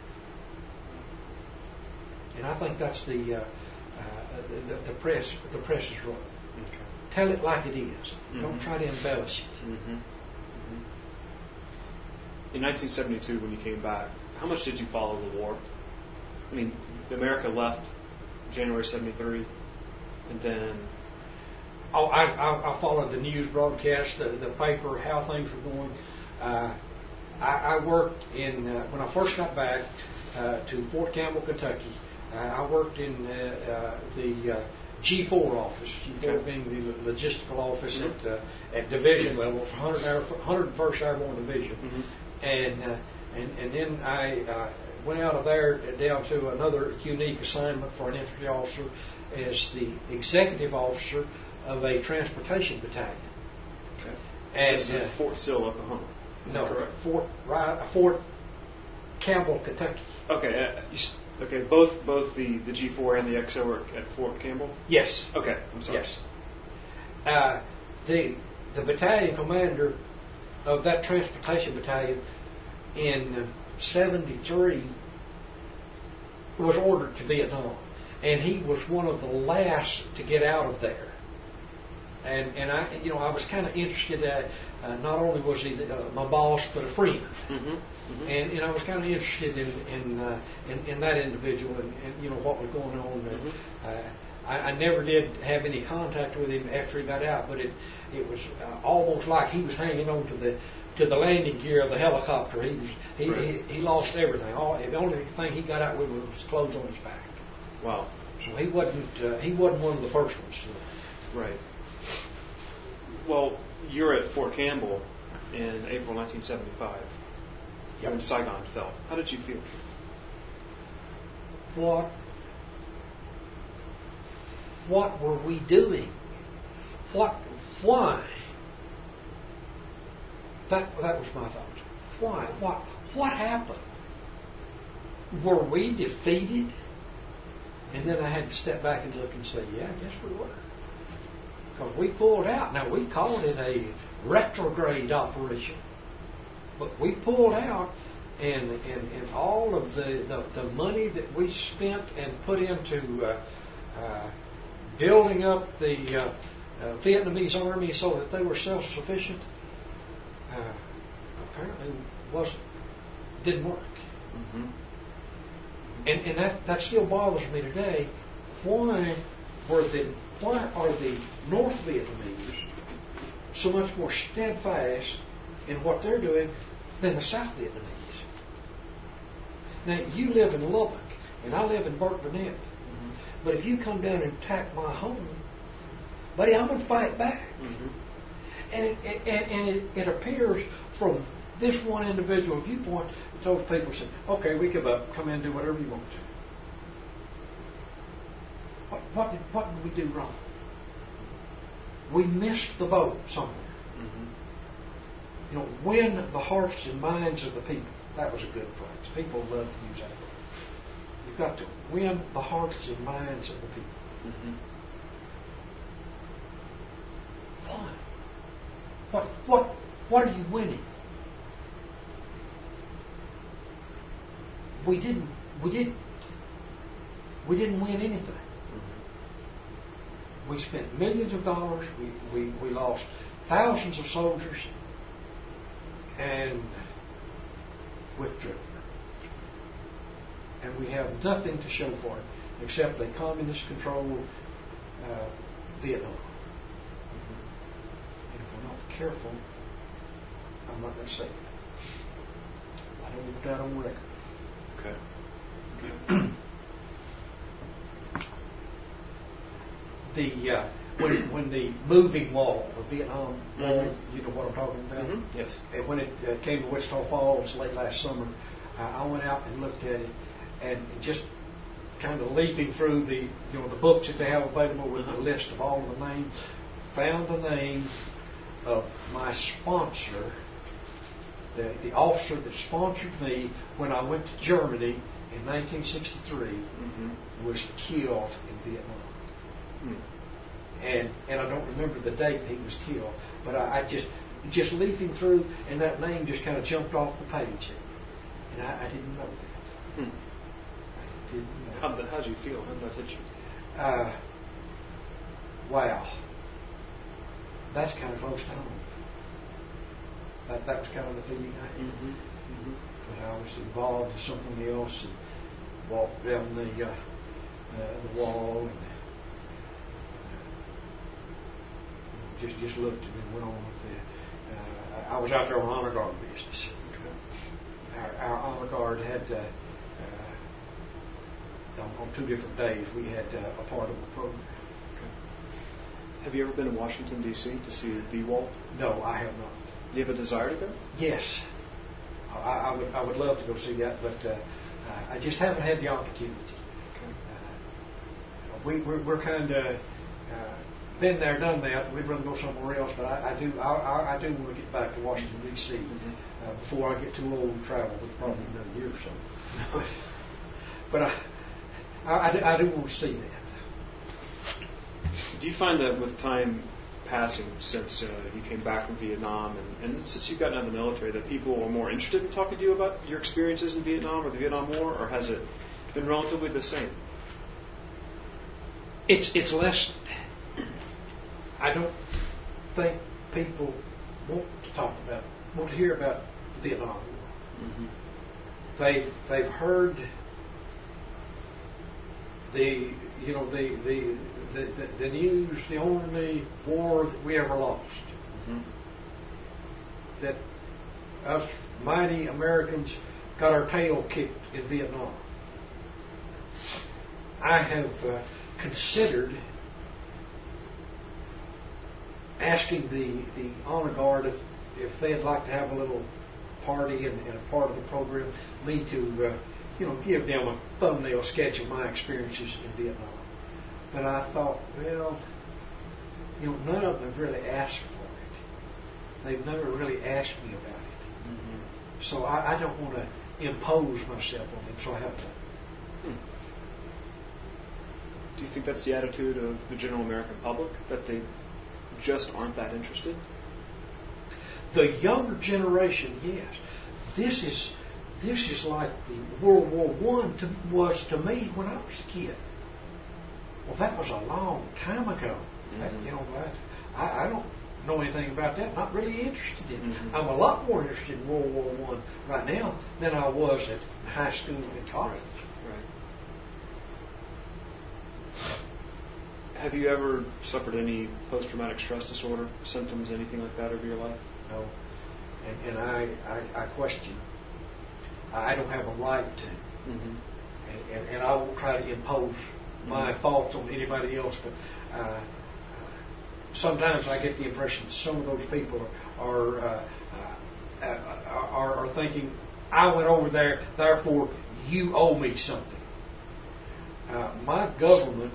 And I think that's the, uh, uh, the, the, the press the press's role. Okay. Tell it like it is. Mm-hmm. Don't try to embellish it. Mm-hmm. Mm-hmm. In nineteen seventy-two, when you came back, how much did you follow the war? I mean, America left January seventy-three, and then... Oh, I, I, I followed the news broadcast, the, the paper, how things were going. Uh, I, I worked in, uh, when I first got back uh, to Fort Campbell, Kentucky, uh, I worked in uh, uh, the uh, G four office, G four okay. being the logistical office mm-hmm. at, uh, at division level for one hundred first Airborne Division. Mm-hmm. And, uh, and and then I uh, went out of there down to another unique assignment for an infantry officer as the executive officer of a transportation battalion. Okay. And, this is uh, Fort Sill, Oklahoma. Is no, that correct? Fort right, Fort Campbell, Kentucky. Okay. Uh, you, okay. Both both the, the G four and the X O are at Fort Campbell. Yes. Okay. I'm sorry. Yes. Uh, the the battalion commander of that transportation battalion in seventy-three was ordered to Vietnam, and he was one of the last to get out of there. And and I, you know, I was kind of interested. At, uh, not only was he the, uh, my boss, but a friend, mm-hmm. Mm-hmm. and and I was kind of interested in in, uh, in in that individual and, and you know what was going on. Mm-hmm. Uh, I, I never did have any contact with him after he got out, but it it was uh, almost like he was hanging on to the to the landing gear of the helicopter. He was he right. he, he lost everything. All the only thing he got out with was his clothes on his back. Wow. So he wasn't uh, he wasn't one of the first ones. To, right. Well, you're at Fort Campbell in April nineteen seventy-five yep. when Saigon fell. How did you feel? What what were we doing? What why? That that was my thought. Why? What what happened? Were we defeated? And then I had to step back and look and say, yeah, I guess we were. Because we pulled out. Now, we called it a retrograde operation. But we pulled out, and and, and all of the, the, the money that we spent and put into uh, uh, building up the uh, uh, Vietnamese army so that they were self-sufficient, uh, apparently wasn't didn't work. Mm-hmm. And, and that, that still bothers me today. Why were the why are the North Vietnamese so much more steadfast in what they're doing than the South Vietnamese? Now, you live in Lubbock, and I live in Burke Burnett. Mm-hmm. But if you come down and attack my home, buddy, I'm going to fight back. Mm-hmm. And, it, and, and it, it appears from this one individual viewpoint, those people say, okay, we give up, come in and do whatever you want to. What, what, did, what did we do wrong? We missed the boat somewhere. Mm-hmm. You know, win the hearts and minds of the people. That was a good phrase. People love to use that word. You've got to win the hearts and minds of the people. Mm-hmm. Why? What, what, what are you winning? We didn't. We didn't. We didn't win anything. Mm-hmm. We spent millions of dollars. We, we we lost thousands of soldiers, and withdrew. And we have nothing to show for it except a communist-controlled uh, Vietnam. Mm-hmm. And if we're not careful, I'm not going to say it. I don't put that on record. Okay. Okay. the uh, when when the moving wall, the Vietnam Wall, mm-hmm. you know what I'm talking about? Mm-hmm. Yes. And when it uh, came to Wichita Falls late last summer, uh, I went out and looked at it, and just kind of leafing through the you know the books that they have available with mm-hmm. a list of all of the names, found the name of my sponsor. The, the officer that sponsored me when I went to Germany in nineteen sixty-three mm-hmm. was killed in Vietnam. Mm. And and I don't remember the date he was killed, but I, I just, just leafing through, and that name just kind of jumped off the page, and I, I didn't know that. Hmm. I didn't know. How did, how did you feel? How did that hit you? Uh, wow, that's kind of close to home. That that was kind of the feeling I had. Mm-hmm. Mm-hmm. But I was involved in something else and walked down the uh, uh, the wall and uh, just just looked and then went on with the. Uh, I was out there on honor guard business. Okay. Our, our honor guard had. Uh, uh, on, on two different days, we had uh, a part of the program. Okay. Have you ever been to Washington, D C to see the wall? No, I have not. Do you have a desire to go? Yes, I, I would. I would love to go see that, but uh, I just haven't had the opportunity. Okay. Uh, we, we're, we're kind of uh, been there, done that. We'd rather go somewhere else, but I, I do. I, I, I do want to get back to Washington D C Mm-hmm. uh, before I get too old to travel. With probably another year or so. but but I, I, I, do, I do want to see that. Do you find that with time passing since uh, you came back from Vietnam and, and since you've gotten out of the military that people are more interested in talking to you about your experiences in Vietnam or the Vietnam War, or has it been relatively the same? It's it's less. I don't think people want to talk about, want to hear about the Vietnam War. Mm-hmm. They've they've heard the you know the the. The, the, the news, the only war that we ever lost. Mm-hmm. That us mighty Americans got our tail kicked in Vietnam. I have uh, considered asking the, the honor guard if, if they'd like to have a little party and, and a part of the program, me to uh, you know give them a thumbnail sketch of my experiences in Vietnam. But I thought, well, you know, none of them have really asked for it. They've never really asked me about it. Mm-hmm. So I, I don't want to impose myself on them, so I haven't. Hmm. Do you think that's the attitude of the general American public, that they just aren't that interested? The younger generation, yes. This is this is like the World War One to, was to me when I was a kid. Well, that was a long time ago. Mm-hmm. That, you know, I, I don't know anything about that. Not really interested in it. Mm-hmm. I'm a lot more interested in World War One right now than I was at high school and college. Right. Right. Have you ever suffered any post-traumatic stress disorder symptoms, anything like that over your life? No. And, and I, I, I question. I don't have a right to. Mm-hmm. And, and, and I won't try to impose my mm-hmm. thoughts on anybody else, but uh, sometimes I get the impression some of those people are uh, uh, are, are thinking, I went over there, therefore you owe me something. Uh, my government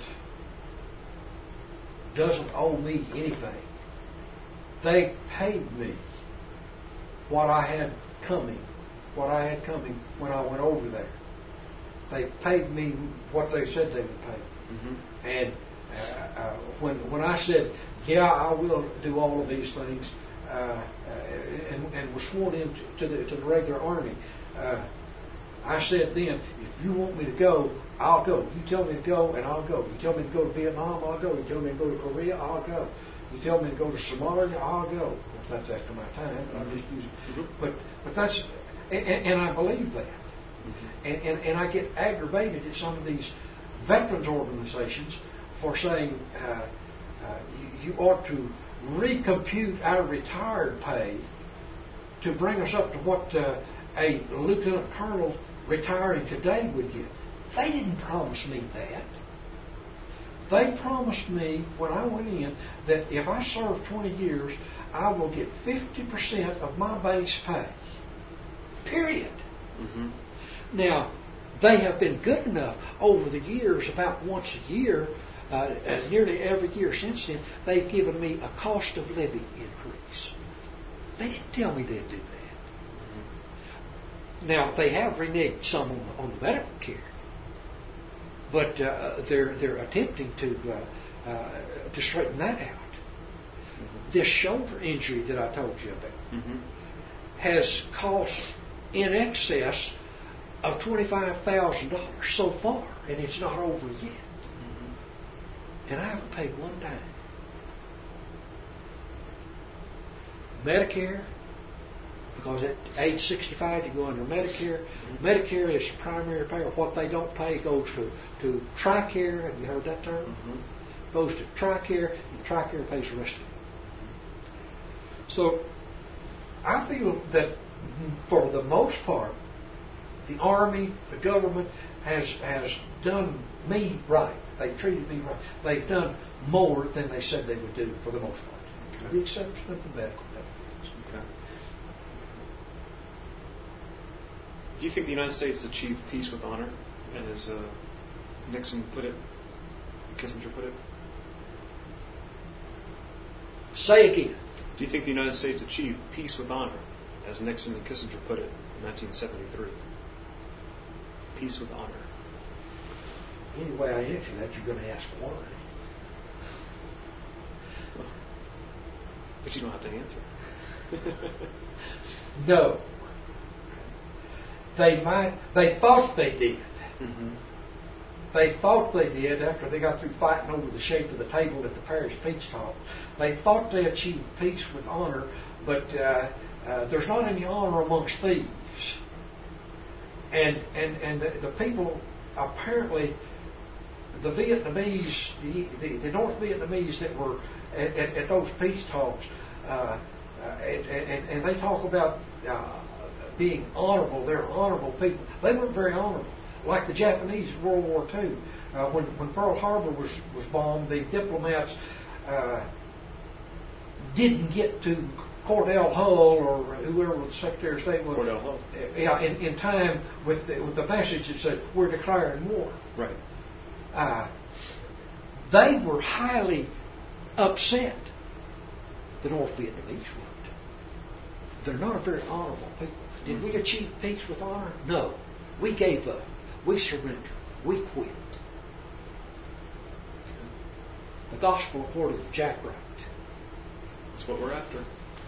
doesn't owe me anything. They paid me what I had coming, what I had coming when I went over there. They paid me what they said they would pay. Mm-hmm. And uh, uh, when when I said, yeah, I will do all of these things, uh, uh, and, and was sworn in to the to the regular army, uh, I said then, if you want me to go, I'll go. You tell me to go, and I'll go. You tell me to go to Vietnam, I'll go. You tell me to go to Korea, I'll go. You tell me to go to Somalia, I'll go. If that's after my time, but I'm just using. Mm-hmm. But but that's and, and I believe that. Mm-hmm. And, and, and I get aggravated at some of these veterans organizations for saying uh, uh, you, you ought to recompute our retired pay to bring us up to what uh, a lieutenant colonel retiring today would get. They didn't promise me that. They promised me when I went in that if I serve twenty years, I will get fifty percent of my base pay. Period. Mm-hmm. Now, they have been good enough over the years, about once a year, uh, uh, nearly every year since then, they've given me a cost of living increase. They didn't tell me they'd do that. Mm-hmm. Now, they have reneged some on, on the medical care, but uh, they're they're attempting to uh, uh, to straighten that out. Mm-hmm. this shoulder injury that I told you about Mm-hmm. has cost in excess of twenty-five thousand dollars so far, and it's not over yet. Mm-hmm. And I haven't paid one dime. Medicare, because at age sixty-five you go under Medicare. Mm-hmm. Medicare is the primary payer. What they don't pay goes to, to TRICARE. Have you heard that term? Mm-hmm. Goes to TRICARE, and TRICARE pays the rest of it. So I feel that for the most part, the Army, the government has has done me right. They've treated me right. They've done more than they said they would do for the most part, okay. With the exception of the medical benefits. Okay. Do you think the United States achieved peace with honor, and as uh, Nixon put it, Kissinger put it? Say again. Do you think the United States achieved peace with honor, as Nixon and Kissinger put it in nineteen seventy-three? Peace with honor. Any way I answer that, you're going to ask why. Well, but you don't have to answer. No. They might. They thought they did. Mm-hmm. They thought they did after they got through fighting over the shape of the table at the Paris Peace Talks. They thought they achieved peace with honor, but uh, uh, there's not any honor amongst thieves. And and and the, the people apparently, the Vietnamese, the, the, the North Vietnamese that were at, at, at those peace talks, uh, uh, and, and, and they talk about uh, being honorable. They're honorable people. They weren't very honorable. Like the Japanese in World War Two, uh, when when Pearl Harbor was was bombed, the diplomats uh, didn't get to Cordell Hull or whoever the Secretary of State was. Cordell Hull. Yeah, in, in time with the, with the message that said we're declaring war. Right. Uh, they were highly upset. The North Vietnamese weren't. They're not a very honorable people. Did mm-hmm. we achieve peace with honor? No. We gave up. We surrendered. We quit. The gospel according to Jack Wright. That's what we're after.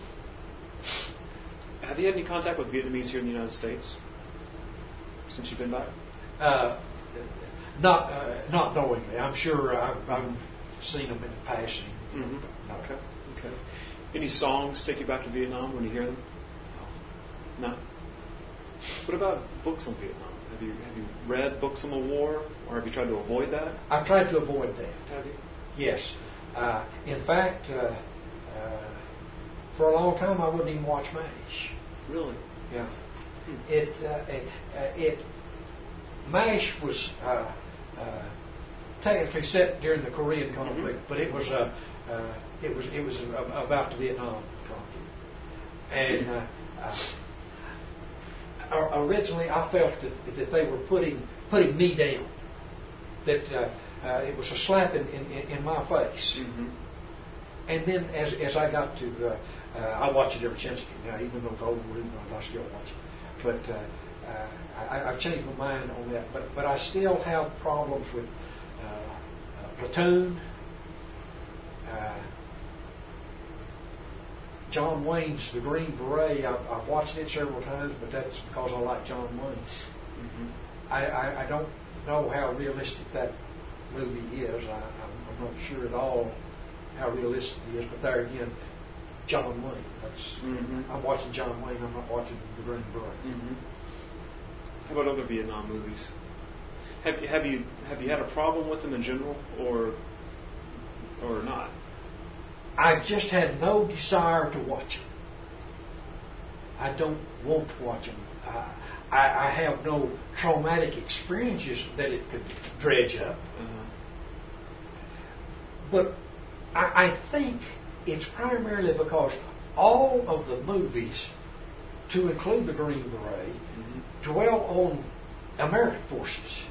Have you had any contact with Vietnamese here in the United States since you've been back? Uh, not, uh, not knowingly. I'm sure I've, I've seen them in passing. Mm-hmm. No. Okay. Okay. Any songs take you back to Vietnam when you hear them? No. No. What about books on Vietnam? Have you have you read books on the war, or have you tried to avoid that? I've tried to avoid that. Have you? Yes. Uh, in fact, uh, uh, for a long time I wouldn't even watch MASH. Really? Yeah. Hmm. It uh, it, uh, it MASH was uh, uh, technically set during the Korean conflict, mm-hmm. but it was uh, uh, it was it was about the Vietnam conflict, and. Uh, uh, Originally, I felt that, that they were putting putting me down. That uh, uh, it was a slap in, in, in my face. Mm-hmm. And then, as as I got to, uh, uh, I watch it every chance I can. Now, even though it's over, I still watch it. But uh, uh, I, I've changed my mind on that. But but I still have problems with uh, uh, Platoon. Uh, John Wayne's The Green Beret. I've, I've watched it several times, but that's because I like John Wayne. Mm-hmm. I, I, I don't know how realistic that movie is. I, I'm, I'm not sure at all how realistic it is. But there again, John Wayne. That's, mm-hmm. I'm watching John Wayne. I'm not watching The Green Beret. Mm-hmm. How about other Vietnam movies? Have you have you have you had a problem with them in general, or or not? I've just had no desire to watch them. I don't want to watch them. Uh, I, I have no traumatic experiences that it could dredge up. Uh-huh. But I, I think it's primarily because all of the movies, to include The Green Beret, mm-hmm. dwell on American forces.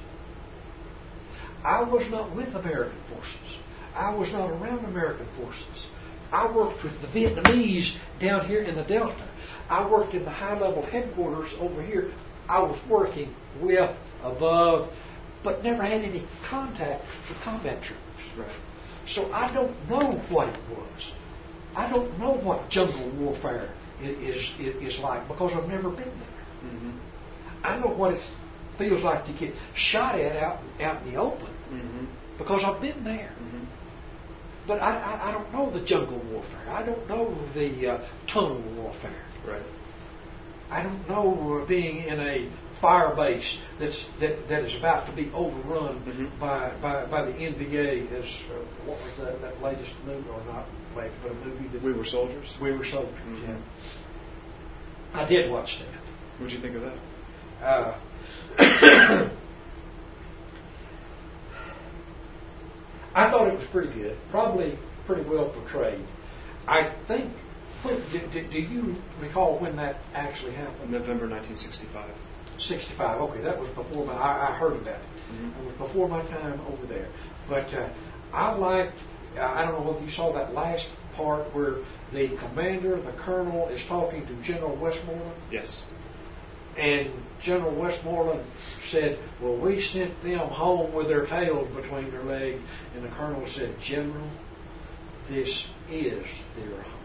I was not with American forces. I was not around American forces. I worked with the Vietnamese down here in the Delta. I worked in the high-level headquarters over here. I was working with, above, but never had any contact with combat troops. Right. So I don't know what it was. I don't know what jungle warfare is, is, is like because I've never been there. Mm-hmm. I know what it feels like to get shot at out, out in the open mm-hmm. because I've been there. Mm-hmm. But I, I, I don't know the jungle warfare. I don't know the uh, tunnel warfare. Right. I don't know uh, being in a fire base that's that, that is about to be overrun mm-hmm. by, by by the N B A as uh, what was that, that latest movie or not latest, but a movie that We Were Soldiers. We Were Soldiers. Mm-hmm. Yeah. I did watch that. What did you think of that? Uh, I thought it was pretty good. Probably pretty well portrayed. I think. When, do, do, do you recall when that actually happened? November nineteen sixty-five. sixty-five. Okay, that was before my. I, I heard about it. Mm-hmm. It was before my time over there. But uh, I liked. I don't know whether you saw that last part where the commander, the colonel, is talking to General Westmoreland. Yes. And General Westmoreland said, "Well, we sent them home with their tails between their legs." And the colonel said, "General, this is their home."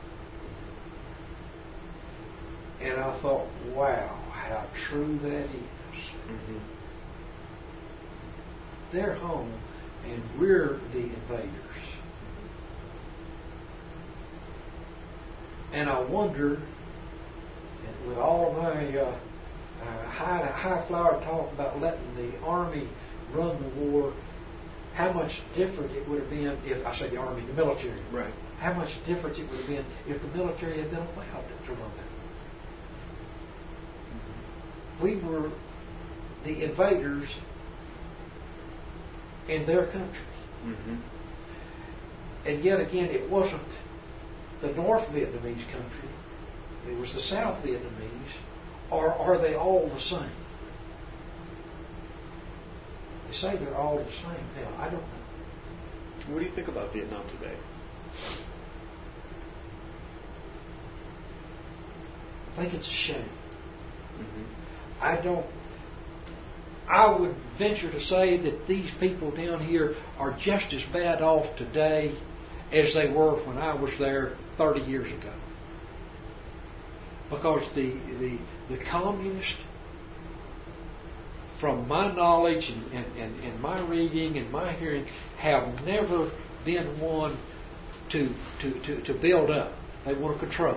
And I thought, wow, how true that is. Mm-hmm. They're home, and we're the invaders. And I wonder, with all of my uh, uh, high, high flower talk about letting the Army run the war, how much different it would have been if, I say the Army, the military. Right. How much different it would have been if the military had been allowed to run that. We were the invaders in their country. Mm-hmm. And yet again, it wasn't the North Vietnamese country. It was the South Vietnamese. Or are they all the same? They say they're all the same now. I don't know. What do you think about Vietnam today? I think it's a shame. Mm-hmm. I don't. I would venture to say that these people down here are just as bad off today as they were when I was there thirty years ago. Because the the, the communists, from my knowledge and, and, and, and my reading and my hearing, have never been one to, to, to, to build up. They want to control.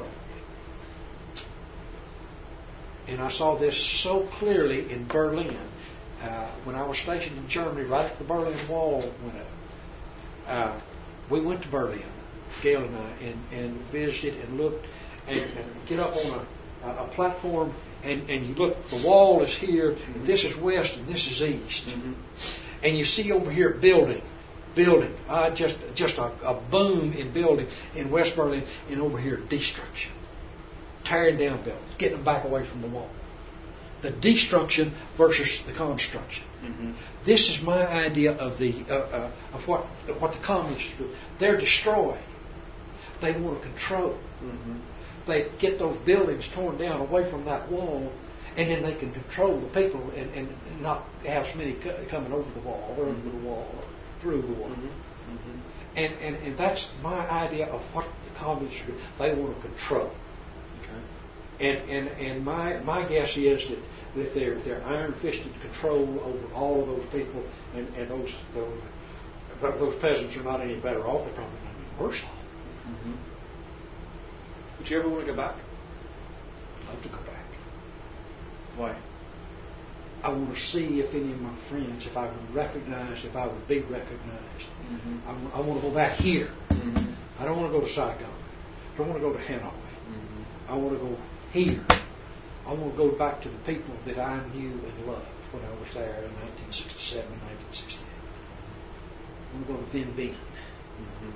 And I saw this so clearly in Berlin. Uh, when I was stationed in Germany, right after the Berlin Wall went up. Uh, we went to Berlin, Gail and I, and, and visited and looked and, and get up on a, a platform and, and you look, the wall is here, mm-hmm. and this is west and this is east. Mm-hmm. And you see over here building, building, uh, just just a, a boom in building in West Berlin, and over here destruction. Tearing down buildings, getting them back away from the wall. The destruction versus the construction. Mm-hmm. This is my idea of the uh, uh, of what what the communists do. They're destroying. They want to control. Mm-hmm. They get those buildings torn down away from that wall, and then they can control the people and, and not have so many coming over the wall or under the wall or through the wall. Mm-hmm. Mm-hmm. And, and and that's my idea of what the communists do. They want to control. And, and and my my guess is that with their, their iron-fisted control over all of those people, and, and those, those those peasants are not any better off. They're probably not any worse off. Mm-hmm. Would you ever want to go back? I'd love to go back. Why? I want to see if any of my friends, if I would recognize, if I would be recognized. Mm-hmm. I, I want to go back here. Mm-hmm. I don't want to go to Saigon. I don't want to go to Hanoi. Mm-hmm. I want to go here. I want to go back to the people that I knew and loved when I was there in nineteen sixty-seven and nineteen sixty-eight. I want to go to Vinh Binh. Mm-hmm.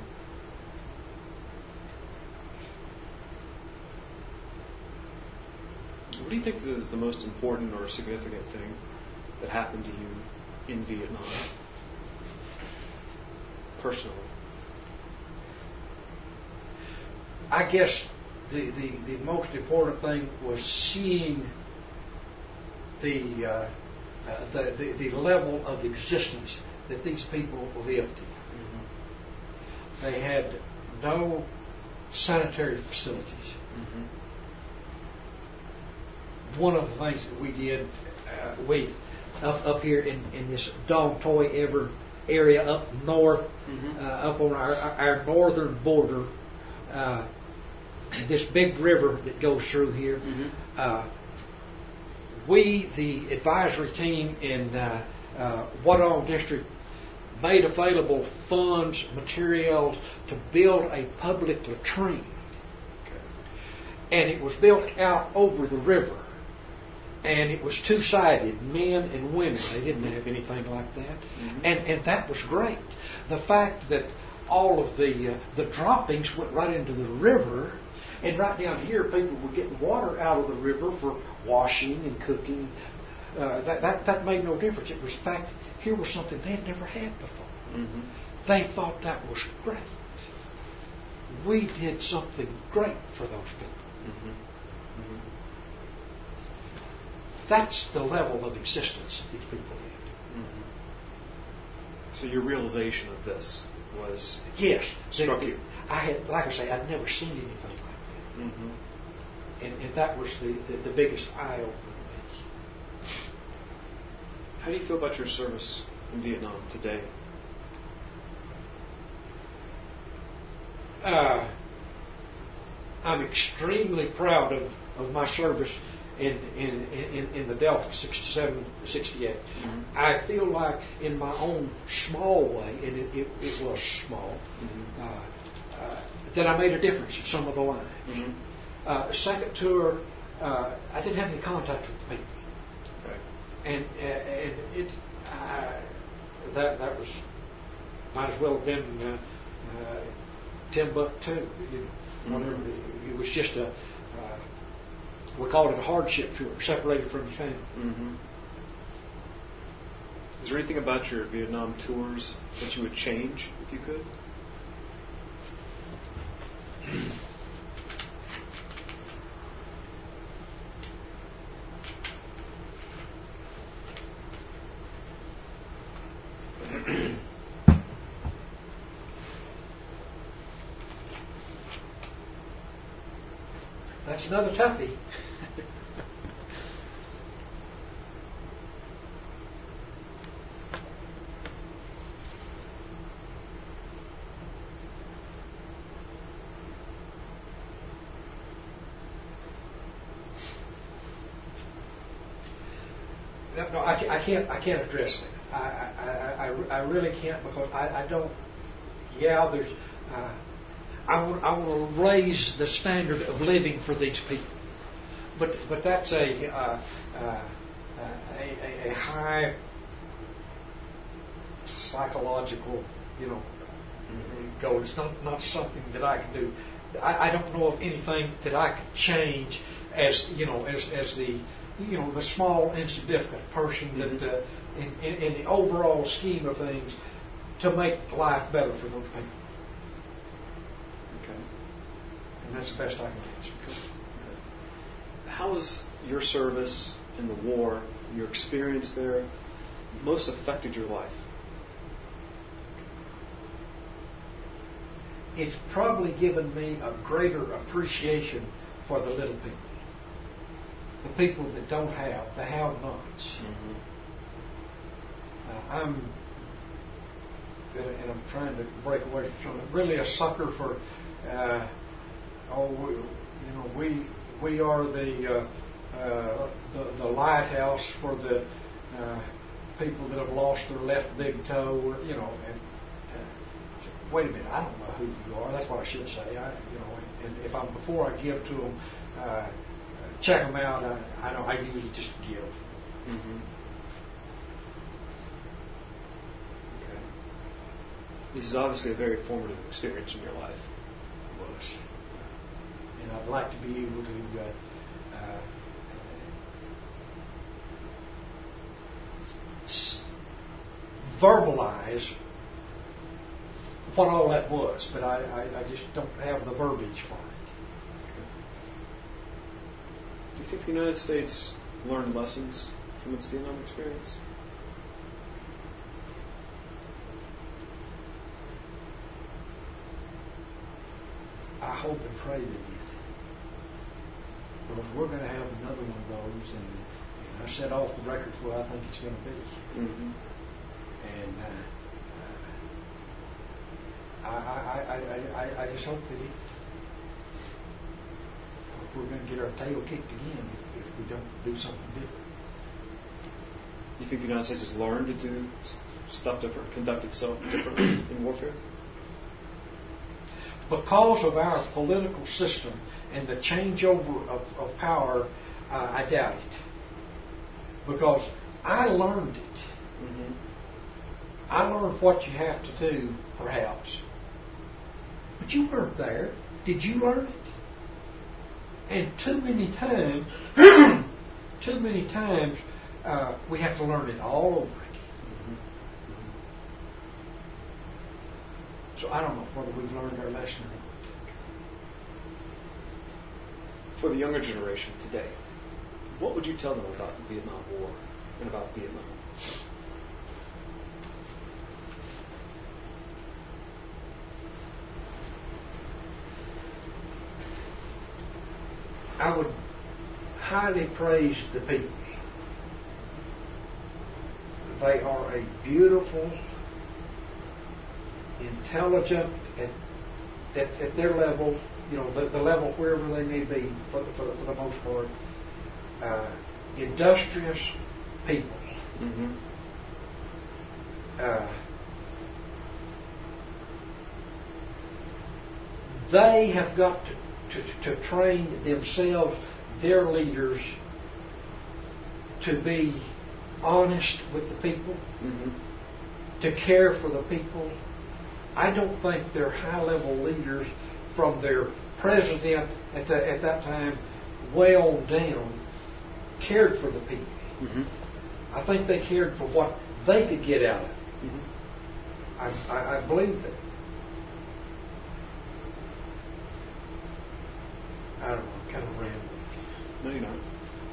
What do you think is the most important or significant thing that happened to you in Vietnam, personally? I guess the, the, the most important thing was seeing the, uh, uh, the, the the level of existence that these people lived in. Mm-hmm. They had no sanitary facilities. Mm-hmm. One of the things that we did, uh, we up up here in, in this Dog Toy Ever area up north, mm-hmm. uh, up on our our northern border, uh, this big river that goes through here. Mm-hmm. Uh, we, the advisory team in uh, uh, Waddong District, made available funds, materials to build a public latrine. Okay. And it was built out over the river. And it was two-sided, men and women. They didn't have anything like that. Mm-hmm. And and that was great. The fact that all of the uh, the droppings went right into the river, and right down here people were getting water out of the river for washing and cooking. Uh, that, that, that made no difference. It was the fact here was something they had never had before. Mm-hmm. They thought that was great. We did something great for those people. Mm-hmm. Mm-hmm. That's the level of existence that these people had. Mm-hmm. So your realization of this was Yes, struck the, you. I had, like I say, I'd never seen anything like that, Mm-hmm. and, and that was the, the, the biggest eye opener to me. How do you feel about your service in Vietnam today? Uh, I'm extremely proud of, of my service in in, in, in the Delta sixty-seven, sixty-eight. Mm-hmm. I feel like in my own small way, and it, it, it was small, Mm-hmm. uh, uh, that I made a difference in some of the line. Mm-hmm. Uh, second tour, uh, I didn't have any contact with the people. Right. And uh, and it uh, that that was might as well have been uh, uh, Timbuktu, you know, whatever. Mm-hmm. It, it was just a uh, we called it a hardship tour, separated from your family. Mm-hmm. Is there anything about your Vietnam tours that you would change if you could? That's another toughie. No, no, I, I can't. I can't address that. I, I, I, I really can't because I, I don't. Yeah, there's. Uh, I want. I want to raise the standard of living for these people, but but that's a uh, uh, a, a, a high psychological, you know, goal. It's not not something that I can do. I, I don't know of anything that I could change as you know as as the you know, the small, insignificant person mm-hmm. that, uh, in, in, in the overall scheme of things, to make life better for those people. Okay. And that's the best I can answer. Okay. How has your service in the war, your experience there, most affected your life? It's probably given me a greater appreciation for the little people. The people that don't have, the have-nots. Mm-hmm. Uh, I'm, and I'm trying to break away from it. Really, a sucker for, uh, oh, we, you know, we we are the uh, uh, the, the lighthouse for the uh, people that have lost their left big toe. Or, you know, and uh, wait a minute, I don't know who you are. That's what I should say. I, you know, and, and if I'm before I give to them. Uh, Check them out. I, I don't. I usually just give. Mm-hmm. Okay. This is obviously a very formative experience in your life. It was, and I'd like to be able to uh, uh, s- verbalize what all that was, but I, I, I just don't have the verbiage for it. Do you think the United States learned lessons from its Vietnam experience? I hope and pray they did. Because we're going to have another one of those, and, and I said off the record what I think it's going to be. Mm-hmm. And uh, I, I, I, I, I, I just hope that it, we're going to get our tail kicked again if, if we don't do something different. You think the United States has learned to do stuff different, conduct itself differently in warfare? Because of our political system and the changeover of, of power, uh, I doubt it. Because I learned it. Mm-hmm. I learned what you have to do, perhaps. But you weren't there. Did you learn it? And too many times, too many times, uh, we have to learn it all over again. Mm-hmm. So I don't know whether we've learned our lesson or not. For the younger generation today, what would you tell them about the Vietnam War and about Vietnam? I would highly praise the people. They are a beautiful, intelligent, at, at, at their level, you know, the, the level wherever they may be, for, for, for the most part, uh, industrious people. Mm-hmm. Uh, they have got to To, to train themselves, their leaders, to be honest with the people, mm-hmm. to care for the people. I don't think their high-level leaders, from their president at, the, at that time way on down, cared for the people. Mm-hmm. I think they cared for what they could get out of it. Mm-hmm. I, I, I believe that. I don't know, I'm kind of rambling. No, you're not.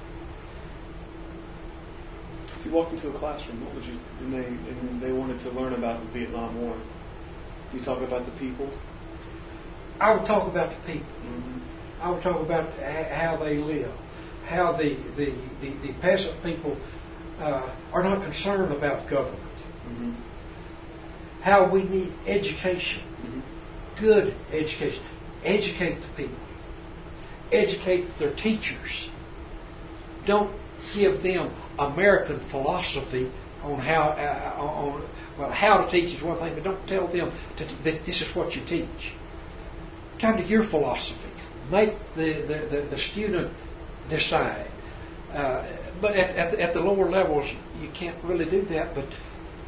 If you walked into a classroom, what would you, and they, and they wanted to learn about the Vietnam War, do you talk about the people? I would talk about the people. Mm-hmm. I would talk about how they live, how the, the, the, the peasant people uh, are not concerned about government, mm-hmm. how we need education, mm-hmm. good education, educate the people. Educate their teachers. Don't give them American philosophy on how uh, on well how to teach is one thing, but don't tell them to, that this is what you teach. Come to your philosophy. Make the the, the, the student decide. Uh, but at at the, at the lower levels, you can't really do that. But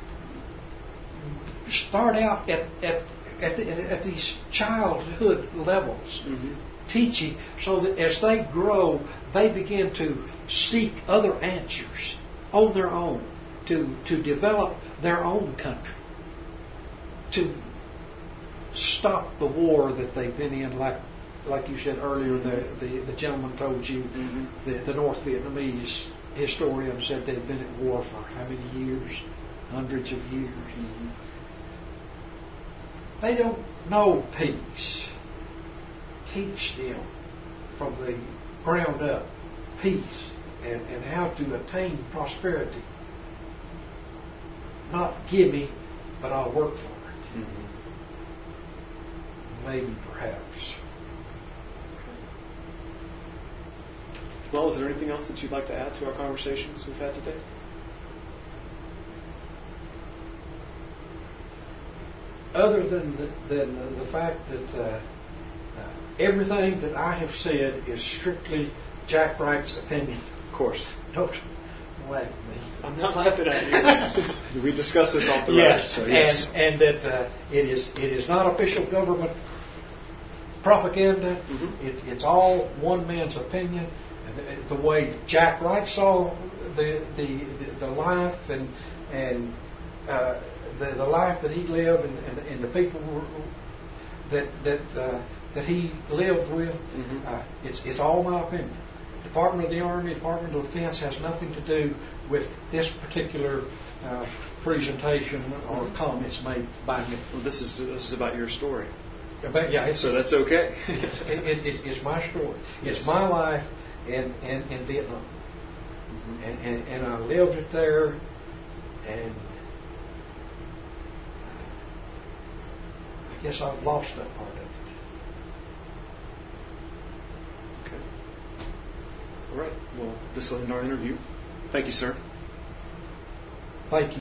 start out at at at, the, at these childhood levels. Mm-hmm. Teaching, so that as they grow, they begin to seek other answers on their own, to, to develop their own country, to stop the war that they've been in, like like you said earlier, the, the, the gentleman told you, mm-hmm. the, the North Vietnamese historian said they've been at war for how many years? Hundreds of years. Mm-hmm. They don't know peace. Teach them from the ground up peace and, and how to attain prosperity. Not give me, but I'll work for it. Mm-hmm. Maybe, perhaps. Well, is there anything else that you'd like to add to our conversations we've had today? Other than the, than the, the fact that uh, Uh, everything that I have said is strictly Jack Wright's opinion. Of course. Don't laugh at me. I'm not laughing at you. We discussed this off the yes, record, so yes. And, and that uh, it is it is not official government propaganda. Mm-hmm. It, it's all one man's opinion. The, the way Jack Wright saw the the, the, the life and and uh, the the life that he lived and, and, and the people who, that that. Uh, that he lived with, mm-hmm. uh, it's it's all my opinion. Department of the Army, Department of Defense has nothing to do with this particular uh, presentation or mm-hmm. comments made by me. Well, this is this is about your story. But yeah, it's, So that's okay. it's, it, it, it's my story. It's Yes. my life in, in, in Vietnam. Mm-hmm. And, and, and I lived it there, and I guess I've lost that part of it. Okay. All right. Well, this will end our interview. Thank you, sir. Thank you.